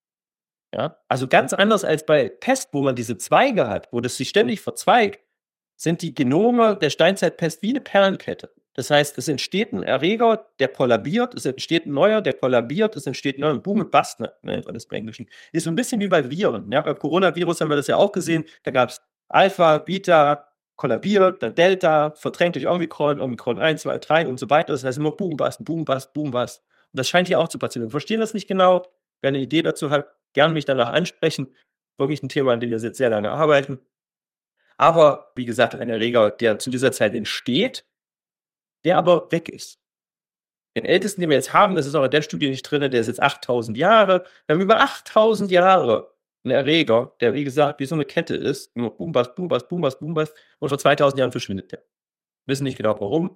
Ja, also ganz anders als bei Pest, wo man diese Zweige hat, wo das sich ständig verzweigt, sind die Genome der Steinzeitpest wie eine Perlenkette. Das heißt, es entsteht ein Erreger, der kollabiert, es entsteht ein neuer, der kollabiert, es entsteht ein Boom and Bust, nennt man das im Englischen. Ist so ein bisschen wie bei Viren. Ja, beim Coronavirus haben wir das ja auch gesehen. Da gab es Alpha, Beta, kollabiert, dann Delta, verdrängt durch Omikron, Omikron 1, 2, 3 und so weiter. Das heißt immer Boom, Bust, Boom, Bust, Boom, Bust. Und das scheint hier auch zu passieren. Wir verstehen das nicht genau. Wer eine Idee dazu hat, gern mich danach ansprechen. Wirklich ein Thema, an dem wir jetzt sehr lange arbeiten. Aber, wie gesagt, ein Erreger, der zu dieser Zeit entsteht, der aber weg ist. Den ältesten, den wir jetzt haben, das ist auch in der Studie nicht drin, der ist jetzt 8.000 Jahre. Wir haben über 8.000 Jahre einen Erreger, der, wie gesagt, wie so eine Kette ist. Nur Boom, Bust, Boom, Bust, Boom, Bust, Boom, Bust. Und vor 2.000 Jahren verschwindet der. Wissen nicht genau warum.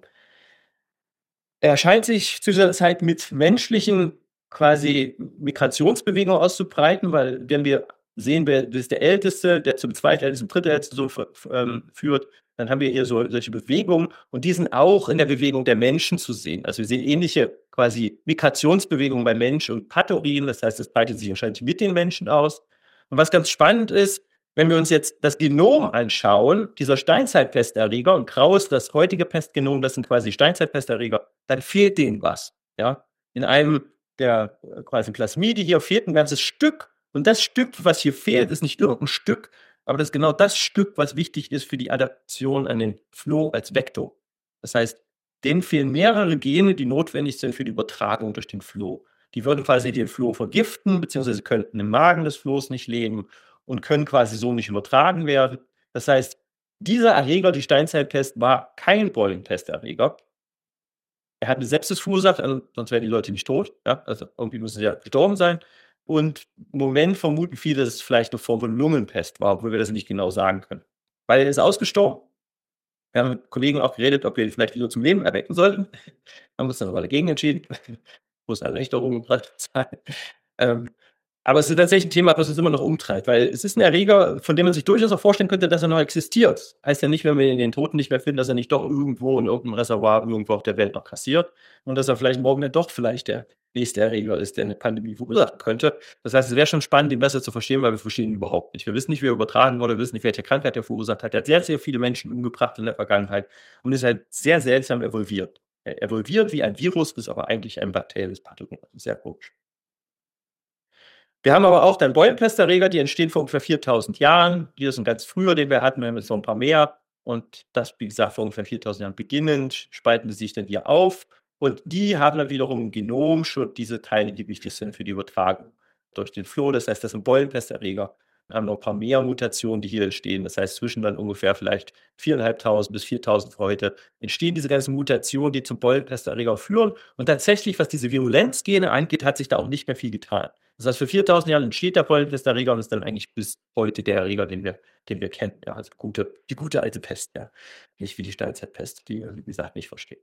Er scheint sich zu dieser Zeit mit menschlichen quasi Migrationsbewegungen auszubreiten, weil wenn wir sehen, wer ist der Älteste, der zum Zweitältesten, Drittältesten so führt, dann haben wir hier solche Bewegungen und die sind auch in der Bewegung der Menschen zu sehen. Also wir sehen ähnliche quasi Migrationsbewegungen bei Mensch und Pathogen, das heißt, es breitet sich wahrscheinlich mit den Menschen aus. Und was ganz spannend ist, wenn wir uns jetzt das Genom anschauen, dieser Steinzeitpesterreger, und grau ist das heutige Pestgenom, das sind quasi Steinzeitpesterreger, dann fehlt denen was. Ja? In einem der quasi Plasmidie hier fehlt ein ganzes Stück. Und das Stück, was hier fehlt, ist nicht irgendein Stück, aber das ist genau das Stück, was wichtig ist für die Adaption an den Floh als Vektor. Das heißt, denen fehlen mehrere Gene, die notwendig sind für die Übertragung durch den Floh. Die würden quasi den Floh vergiften, beziehungsweise könnten im Magen des Flohs nicht leben und können quasi so nicht übertragen werden. Das heißt, dieser Erreger, die Steinzeitpest, war kein Beulenpesterreger. Er hat eine Sepsis verursacht, also sonst wären die Leute nicht tot. Ja? Also irgendwie müssen sie ja gestorben sein. Und im Moment vermuten viele, dass es vielleicht eine Form von Lungenpest war, obwohl wir das nicht genau sagen können. Weil er ist ausgestorben. Wir haben mit Kollegen auch geredet, ob wir ihn vielleicht wieder zum Leben erwecken sollten. Haben uns dann aber dagegen entschieden. Muss also nicht darum gebracht sein. Aber es ist tatsächlich ein Thema, was uns immer noch umtreibt, weil es ist ein Erreger, von dem man sich durchaus auch vorstellen könnte, dass er noch existiert. Heißt ja nicht, wenn wir den Toten nicht mehr finden, dass er nicht doch irgendwo in irgendeinem Reservoir irgendwo auf der Welt noch kassiert und dass er vielleicht morgen dann doch vielleicht der nächste Erreger ist, der eine Pandemie verursachen könnte. Das heißt, es wäre schon spannend, ihn besser zu verstehen, weil wir verstehen ihn überhaupt nicht. Wir wissen nicht, wie er übertragen wurde, wir wissen nicht, welche Krankheit er verursacht hat. Er hat sehr, sehr viele Menschen umgebracht in der Vergangenheit und ist halt sehr seltsam evolviert. Er evolviert wie ein Virus, ist aber eigentlich ein bakterielles Pathogen. Das ist sehr komisch. Wir haben aber auch dann Beulenpesterreger, die entstehen vor ungefähr 4.000 Jahren. Die sind ganz früher, den wir hatten, wir haben jetzt so ein paar mehr. Und das, wie gesagt, vor ungefähr 4.000 Jahren beginnend, spalten sie sich dann hier auf. Und die haben dann wiederum im Genom schon diese Teile, die wichtig sind für die Übertragung durch den Floh. Das heißt, das sind Beulenpesterreger. Wir haben noch ein paar mehr Mutationen, die hier entstehen. Das heißt, zwischen dann ungefähr vielleicht 4.500 bis 4.000 heute entstehen diese ganzen Mutationen, die zum Beulenpesterreger führen. Und tatsächlich, was diese Virulenzgene angeht, hat sich da auch nicht mehr viel getan. Das heißt, für 4.000 Jahren entsteht der Beulenpesterreger und ist dann eigentlich bis heute der Erreger, den wir kennen. Ja, also die gute alte Pest, ja. Nicht wie die Steinzeitpest, die wir, wie gesagt, nicht verstehen.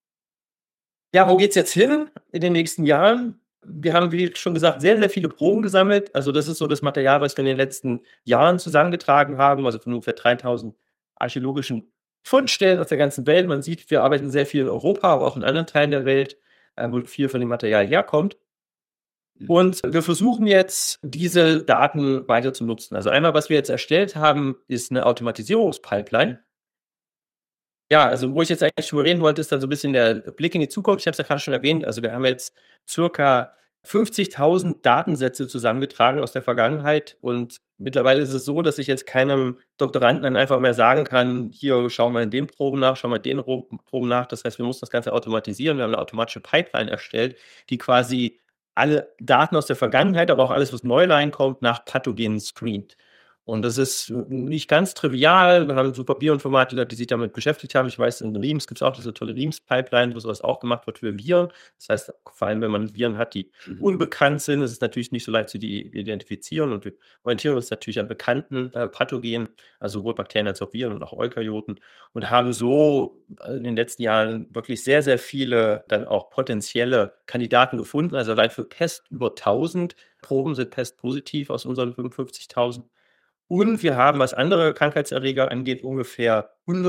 Ja, wo geht's jetzt hin in den nächsten Jahren? Wir haben, wie schon gesagt, sehr, sehr viele Proben gesammelt. Also das ist so das Material, was wir in den letzten Jahren zusammengetragen haben, also von ungefähr 3.000 archäologischen Fundstellen aus der ganzen Welt. Man sieht, wir arbeiten sehr viel in Europa, aber auch in anderen Teilen der Welt, wo viel von dem Material herkommt. Und wir versuchen jetzt, diese Daten weiter zu nutzen. Also einmal, was wir jetzt erstellt haben, ist eine Automatisierungspipeline. Ja, also wo ich jetzt eigentlich drüber reden wollte, ist dann so ein bisschen der Blick in die Zukunft. Ich habe es ja gerade schon erwähnt, also wir haben jetzt circa 50.000 Datensätze zusammengetragen aus der Vergangenheit und mittlerweile ist es so, dass ich jetzt keinem Doktoranden dann einfach mehr sagen kann: „Hier, schau mal in den Proben nach, schau mal in den Proben nach.“ Das heißt, wir mussten das Ganze automatisieren. Wir haben eine automatische Pipeline erstellt, die quasi alle Daten aus der Vergangenheit, aber auch alles, was neu reinkommt, nach Pathogenen screent. Und das ist nicht ganz trivial. Wir haben super Bioinformatiker, die sich damit beschäftigt haben. Ich weiß, in RIEMS gibt es auch diese tolle RIEMS-Pipeline, wo sowas auch gemacht wird für Viren. Das heißt, vor allem, wenn man Viren hat, die unbekannt sind, ist es natürlich nicht so leicht, sie die identifizieren. Und wir orientieren uns natürlich an bekannten Pathogenen, also sowohl Bakterien als auch Viren und auch Eukaryoten. Und haben so in den letzten Jahren wirklich sehr, sehr viele dann auch potenzielle Kandidaten gefunden. Also allein für Pest über 1000 Proben sind Pest positiv aus unseren 55.000. Und wir haben, was andere Krankheitserreger angeht, ungefähr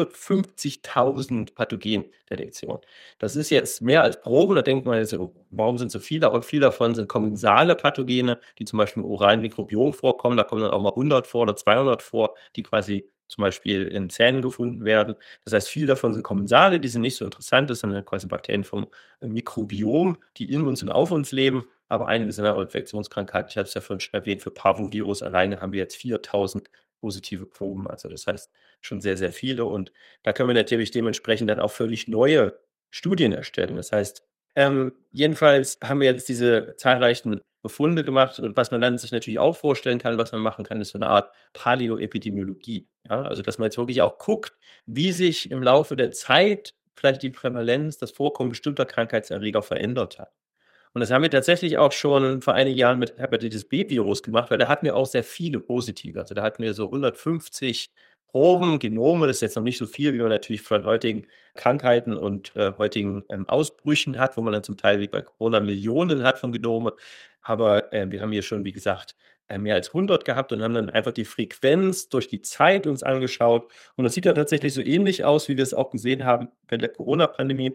150.000 Pathogendetektionen. Das ist jetzt mehr als Proben. Da denkt man jetzt, so, warum sind so viele? Aber viele davon sind kommensale Pathogene, die zum Beispiel im oralen Mikrobiom vorkommen. Da kommen dann auch mal 100 vor oder 200 vor, die quasi zum Beispiel in Zähnen gefunden werden. Das heißt, viele davon sind kommensale, die sind nicht so interessant. Das sind dann quasi Bakterien vom Mikrobiom, die in uns und auf uns leben. Aber einige sind auch Infektionskrankheiten. Ich hatte es ja vorhin schon erwähnt, für Parvovirus alleine haben wir jetzt 4.000 positive Proben. Also das heißt schon sehr, sehr viele. Und da können wir natürlich dementsprechend dann auch völlig neue Studien erstellen. Das heißt, jedenfalls haben wir jetzt diese zahlreichen Befunde gemacht. Und was man dann sich natürlich auch vorstellen kann, was man machen kann, ist so eine Art Paläoepidemiologie. Ja? Also dass man jetzt wirklich auch guckt, wie sich im Laufe der Zeit vielleicht die Prävalenz, das Vorkommen bestimmter Krankheitserreger verändert hat. Und das haben wir tatsächlich auch schon vor einigen Jahren mit Hepatitis B-Virus gemacht, weil da hatten wir auch sehr viele positive. Also da hatten wir so 150 Proben, Genome, das ist jetzt noch nicht so viel, wie man natürlich von heutigen Krankheiten und heutigen Ausbrüchen hat, wo man dann zum Teil wie bei Corona Millionen hat von Genome. Aber wir haben hier schon, wie gesagt, mehr als 100 gehabt und haben dann einfach die Frequenz durch die Zeit uns angeschaut. Und das sieht ja tatsächlich so ähnlich aus, wie wir es auch gesehen haben bei der Corona-Pandemie,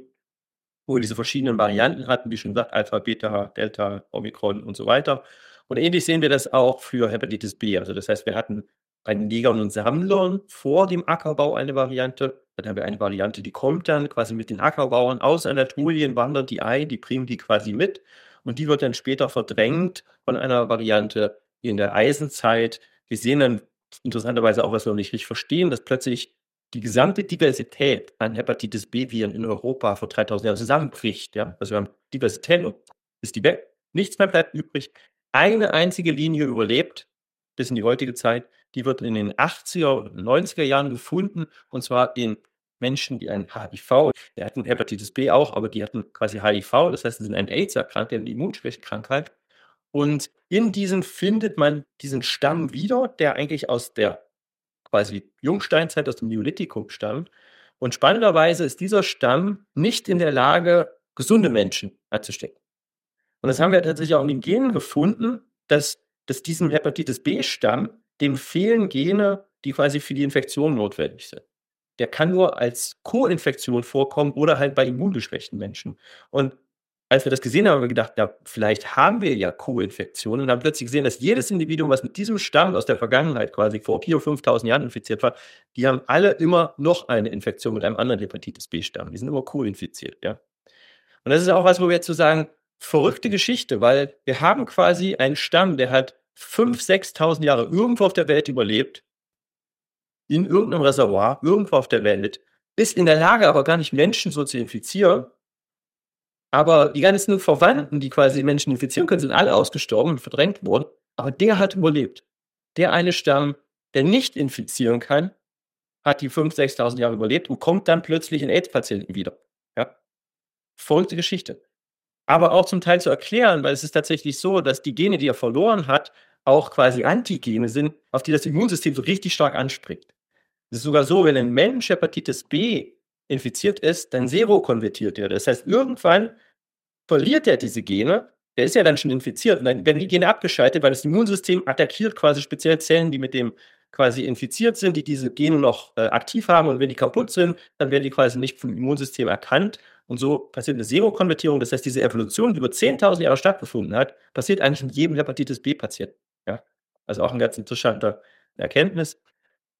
wo wir diese verschiedenen Varianten hatten, wie schon gesagt, Alpha, Beta, Delta, Omikron und so weiter. Und ähnlich sehen wir das auch für Hepatitis B. Also das heißt, wir hatten bei den Jägern und Sammlern vor dem Ackerbau eine Variante. Dann haben wir eine Variante, die kommt dann quasi mit den Ackerbauern aus Anatolien, wandert die ein, die bringen die quasi mit. Und die wird dann später verdrängt von einer Variante in der Eisenzeit. Wir sehen dann interessanterweise auch, was wir noch nicht richtig verstehen, dass plötzlich die gesamte Diversität an Hepatitis B-Viren in Europa vor 3.000 Jahren zusammenbricht, ja. Also, wir haben Diversität und ist die weg. Nichts mehr bleibt übrig. Eine einzige Linie überlebt bis in die heutige Zeit. Die wird in den 80er oder 90er Jahren gefunden, und zwar in Menschen, die ein HIV, die hatten Hepatitis B auch, aber die hatten quasi HIV, das heißt, sie sind an AIDS erkrankt, die haben 'ne Immunschwächekrankheit. Und in diesen findet man diesen Stamm wieder, der eigentlich aus der quasi Jungsteinzeit aus dem Neolithikum stammt. Und spannenderweise ist dieser Stamm nicht in der Lage, gesunde Menschen anzustecken. Und das haben wir tatsächlich auch in den Genen gefunden, dass diesem Hepatitis B-Stamm, dem fehlen Gene, die quasi für die Infektion notwendig sind. Der kann nur als Co-Infektion vorkommen oder halt bei immungeschwächten Menschen. Und als wir das gesehen haben, haben wir gedacht, ja, vielleicht haben wir ja Co-Infektionen und haben plötzlich gesehen, dass jedes Individuum, was mit diesem Stamm aus der Vergangenheit quasi vor 4.000 oder 5.000 Jahren infiziert war, die haben alle immer noch eine Infektion mit einem anderen Hepatitis B-Stamm. Die sind immer co-infiziert, ja. Und das ist auch was, wo wir jetzt so sagen, verrückte Geschichte, weil wir haben quasi einen Stamm, der hat 5.000, 6.000 Jahre irgendwo auf der Welt überlebt, in irgendeinem Reservoir, irgendwo auf der Welt, ist in der Lage, aber gar nicht Menschen so zu infizieren. Aber die ganzen Verwandten, die quasi Menschen infizieren können, sind alle ausgestorben und verdrängt worden. Aber der hat überlebt. Der eine Stamm, der nicht infizieren kann, hat die 5.000, 6.000 Jahre überlebt und kommt dann plötzlich in AIDS-Patienten wieder. Ja? Verrückte Geschichte. Aber auch zum Teil zu erklären, weil es ist tatsächlich so, dass die Gene, die er verloren hat, auch quasi Antigene sind, auf die das Immunsystem so richtig stark anspringt. Es ist sogar so, wenn ein Mensch Hepatitis B infiziert ist, dann serokonvertiert er. Das heißt, irgendwann verliert er diese Gene, der ist ja dann schon infiziert und dann werden die Gene abgeschaltet, weil das Immunsystem attackiert quasi speziell Zellen, die mit dem quasi infiziert sind, die diese Gene noch aktiv haben, und wenn die kaputt sind, dann werden die quasi nicht vom Immunsystem erkannt und so passiert eine Serokonvertierung. Das heißt, diese Evolution, die über 10.000 Jahre stattgefunden hat, passiert eigentlich in jedem Hepatitis B-Patienten. Ja? Also auch ein ganz interessanter Erkenntnis.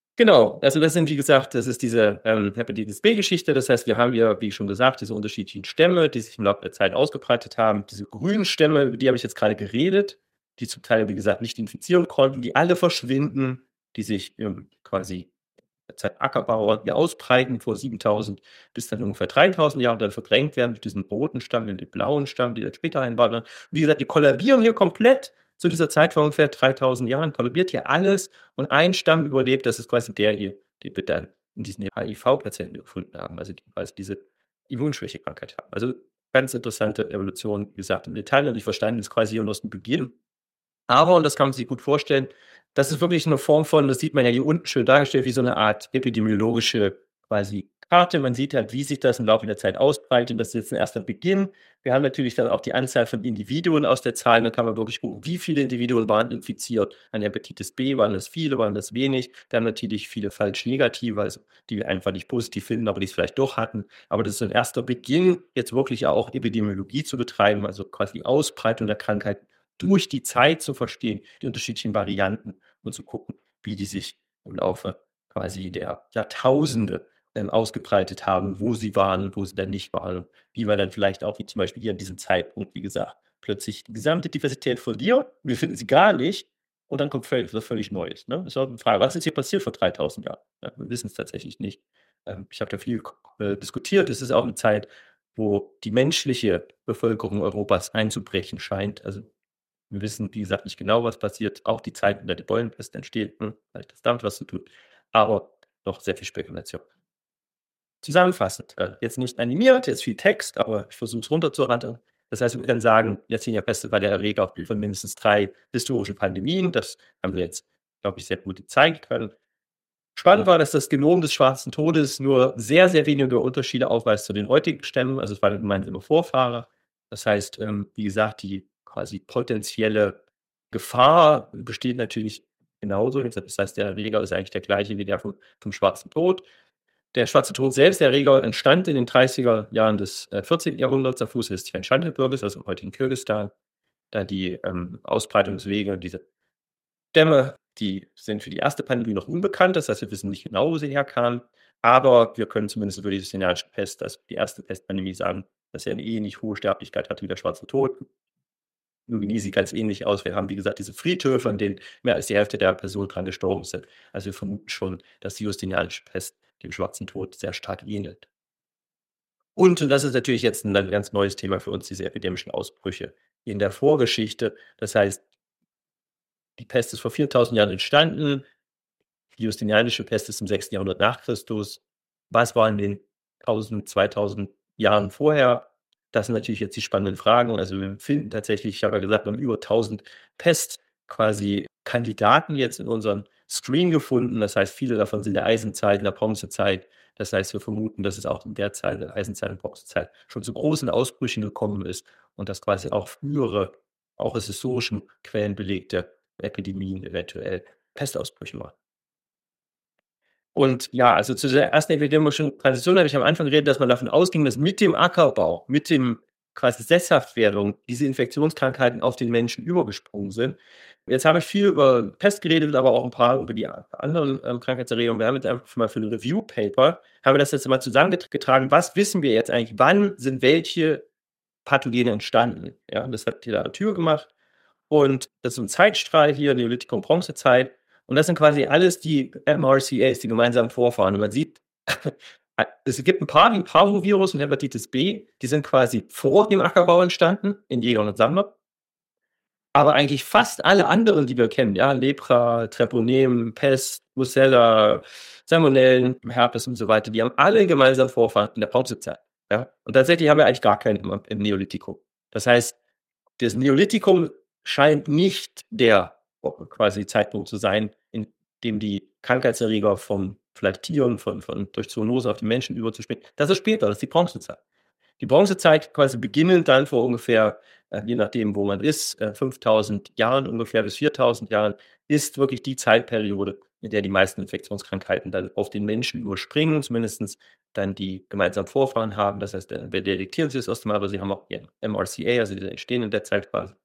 Genau, also das sind, wie gesagt, das ist diese Hepatitis B-Geschichte. Das heißt, wir haben ja, wie schon gesagt, diese unterschiedlichen Stämme, die sich im Laufe der Zeit ausgebreitet haben. Diese grünen Stämme, über die habe ich jetzt gerade geredet, die zum Teil, wie gesagt, nicht infizieren konnten, die alle verschwinden, die sich quasi Zeit Ackerbauer, die ausbreiten vor 7.000 bis dann ungefähr 3.000 Jahren, dann verdrängt werden durch diesen roten Stamm, den blauen Stamm, die dann später einwandern. Wie gesagt, die kollabieren hier komplett zu dieser Zeit vor ungefähr 3.000 Jahren, kollabiert hier alles und ein Stamm überlebt, das ist quasi der hier, den wir dann in diesen HIV-Patienten gefunden haben, also die quasi diese Immunschwächekrankheit haben. Also ganz interessante Evolution, wie gesagt, im Detail noch nicht verstanden, ist quasi hier nur aus dem Beginn. Aber, und das kann man sich gut vorstellen, das ist wirklich eine Form von, das sieht man ja hier unten schön dargestellt, wie so eine Art epidemiologische quasi Karte. Man sieht halt, wie sich das im Laufe der Zeit ausbreitet. Das ist jetzt ein erster Beginn. Wir haben natürlich dann auch die Anzahl von Individuen aus der Zahl. Da kann man wirklich gucken, wie viele Individuen waren infiziert an Hepatitis B. Waren das viele, waren das wenig? Wir haben natürlich viele falsch negative, also die wir einfach nicht positiv finden, aber die es vielleicht doch hatten. Aber das ist ein erster Beginn, jetzt wirklich auch Epidemiologie zu betreiben, also quasi die Ausbreitung der Krankheit durch die Zeit zu verstehen, die unterschiedlichen Varianten und zu gucken, wie die sich im Laufe quasi der Jahrtausende ausgebreitet haben, wo sie waren und wo sie dann nicht waren. Und wie man dann vielleicht auch, wie zum Beispiel hier an diesem Zeitpunkt, wie gesagt, plötzlich die gesamte Diversität verliert, wir finden sie gar nicht und dann kommt was völlig Neues. Ne? Das ist auch eine Frage, was ist hier passiert vor 3.000 Jahren? Ja, wir wissen es tatsächlich nicht. Ich habe da viel diskutiert. Es ist auch eine Zeit, wo die menschliche Bevölkerung Europas einzubrechen scheint. Also wir wissen, wie gesagt, nicht genau, was passiert. Auch die Zeit, in der die Beulenpest entsteht, vielleicht das damit was zu tun. Aber noch sehr viel Spekulation. Zusammenfassend, jetzt nicht animiert, jetzt viel Text, aber ich versuche es runterzurattern. Das heißt, wir können sagen, Yersinia Peste war der Erreger von mindestens 3 historischen Pandemien. Das haben wir jetzt, glaube ich, sehr gut gezeigt können. Spannend war, dass das Genom des Schwarzen Todes nur sehr, sehr wenige Unterschiede aufweist zu den heutigen Stämmen. Also es war der gemeinsame Vorfahre. Das heißt, wie gesagt, die quasi potenzielle Gefahr besteht natürlich genauso. Das heißt, der Erreger ist eigentlich der gleiche wie der vom Schwarzen Tod. Der Schwarze Tod selbst, der Erreger, entstand in den 30er Jahren des 14. Jahrhunderts am Fuße des Tian-Shan-Gebirges, also im heutigen Kirgisistan. Da die Ausbreitungswege, diese Stämme, die sind für die erste Pandemie noch unbekannt. Das heißt, wir wissen nicht genau, wo sie herkamen. Aber wir können zumindest über die Syrianische Pest, also die erste Pestpandemie, sagen, dass er eine ähnlich hohe Sterblichkeit hatte wie der Schwarze Tod. Eugenie sieht ganz ähnlich aus. Wir haben, wie gesagt, diese Friedhöfe, an denen mehr als die Hälfte der Personen dran gestorben sind. Also wir vermuten schon, dass die Justinianische Pest dem Schwarzen Tod sehr stark ähnelt. Und das ist natürlich jetzt ein ganz neues Thema für uns, diese epidemischen Ausbrüche in der Vorgeschichte. Das heißt, die Pest ist vor 4.000 Jahren entstanden. Die Justinianische Pest ist im 6. Jahrhundert nach Christus. Was war in den 1.000, 2.000 Jahren vorher? Das sind natürlich jetzt die spannenden Fragen. Also wir finden tatsächlich, ich habe ja gesagt, wir haben über 1.000 Pest quasi Kandidaten jetzt in unserem Screen gefunden. Das heißt, viele davon sind in der Eisenzeit, in der Bronzezeit. Das heißt, wir vermuten, dass es auch in der Zeit, der Eisenzeit und Bronzezeit, schon zu großen Ausbrüchen gekommen ist und dass quasi auch frühere, auch aus historischen Quellen belegte Epidemien eventuell Pestausbrüche waren. Und ja, also zu der ersten epidemischen Transition habe ich am Anfang geredet, dass man davon ausging, dass mit dem Ackerbau, mit dem quasi Sesshaftwerdung diese Infektionskrankheiten auf den Menschen übergesprungen sind. Jetzt habe ich viel über Pest geredet, aber auch ein paar über die anderen Krankheitserregungen. Wir haben jetzt einfach mal für ein Review-Paper, haben wir das jetzt mal zusammengetragen. Was wissen wir jetzt eigentlich? Wann sind welche Pathogene entstanden? Ja, das hat die Literatur gemacht. Und das ist so ein Zeitstrahl hier, Neolithikum, Bronzezeit. Und das sind quasi alles die MRCAs, die gemeinsamen Vorfahren. Und man sieht, es gibt ein paar wie Parvovirus und Hepatitis B, die sind quasi vor dem Ackerbau entstanden, in Jäger und Sammler. Aber eigentlich fast alle anderen, die wir kennen, ja, Lepra, Treponemen, Pest, Brucella, Salmonellen, Herpes und so weiter, die haben alle gemeinsam Vorfahren in der Bronzezeit. Ja? Und tatsächlich haben wir eigentlich gar keinen im Neolithikum. Das heißt, das Neolithikum scheint nicht der quasi Zeitpunkt zu sein, in dem die Krankheitserreger von vielleicht Tieren, durch Zoonose auf die Menschen überzuspringen. Das ist später, das ist die Bronzezeit. Die Bronzezeit quasi beginnend dann vor ungefähr, je nachdem, wo man ist, 5.000 Jahren ungefähr bis 4.000 Jahren, ist wirklich die Zeitperiode, in der die meisten Infektionskrankheiten dann auf den Menschen überspringen, zumindest dann die gemeinsamen Vorfahren haben. Das heißt, wir detektieren sie das erste Mal, aber sie haben auch ihren MRCA, also die entstehen in der Zeit quasi.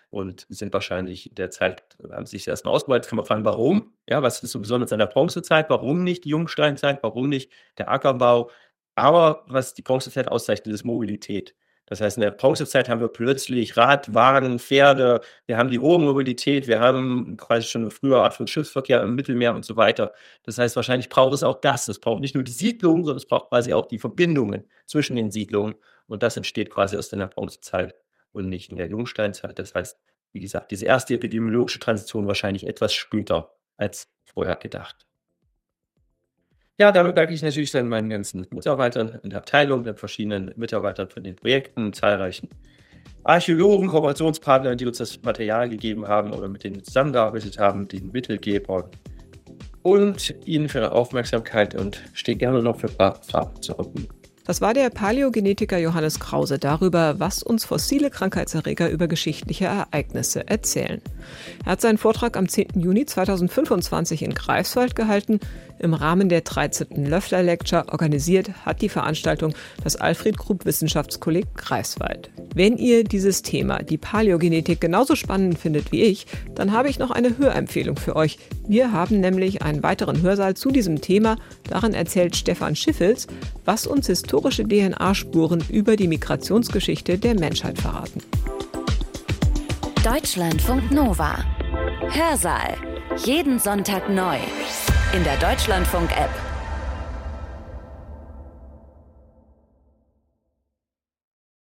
und sind wahrscheinlich in der Zeit, haben sich erstmal ausgebreitet. Kann man fragen, warum? Ja, was ist so besonders an der Bronzezeit? Warum nicht die Jungsteinzeit? Warum nicht der Ackerbau? Aber was die Bronzezeit auszeichnet, ist Mobilität. Das heißt, in der Bronzezeit haben wir plötzlich Rad, Wagen, Pferde, wir haben die hohe Mobilität, wir haben quasi schon eine frühere Art von Schiffsverkehr im Mittelmeer und so weiter. Das heißt, wahrscheinlich braucht es auch das. Es braucht nicht nur die Siedlungen, sondern es braucht quasi auch die Verbindungen zwischen den Siedlungen. Und das entsteht quasi aus der Bronzezeit und nicht in der Jungsteinzeit. Das heißt, wie gesagt, diese erste epidemiologische Transition wahrscheinlich etwas später als vorher gedacht. Ja, damit danke ich natürlich dann meinen ganzen Mitarbeitern in der Abteilung, den verschiedenen Mitarbeitern von den Projekten, zahlreichen Archäologen, Kooperationspartnern, die uns das Material gegeben haben oder mit denen wir zusammengearbeitet haben, den Mittelgebern und Ihnen für Ihre Aufmerksamkeit und stehe gerne noch für Fragen zur Verfügung. Das war der Paläogenetiker Johannes Krause darüber, was uns fossile Krankheitserreger über geschichtliche Ereignisse erzählen. Er hat seinen Vortrag am 10. Juni 2025 in Greifswald gehalten. Im Rahmen der 13. Löffler Lecture organisiert hat die Veranstaltung das Alfred Krupp Wissenschaftskolleg Greifswald. Wenn ihr dieses Thema, die Paläogenetik, genauso spannend findet wie ich, dann habe ich noch eine Hörempfehlung für euch. Wir haben nämlich einen weiteren Hörsaal zu diesem Thema. Darin erzählt Stefan Schiffels, was uns historische DNA-Spuren über die Migrationsgeschichte der Menschheit verraten. Deutschlandfunk Nova. Hörsaal. Jeden Sonntag neu. In der Deutschlandfunk-App.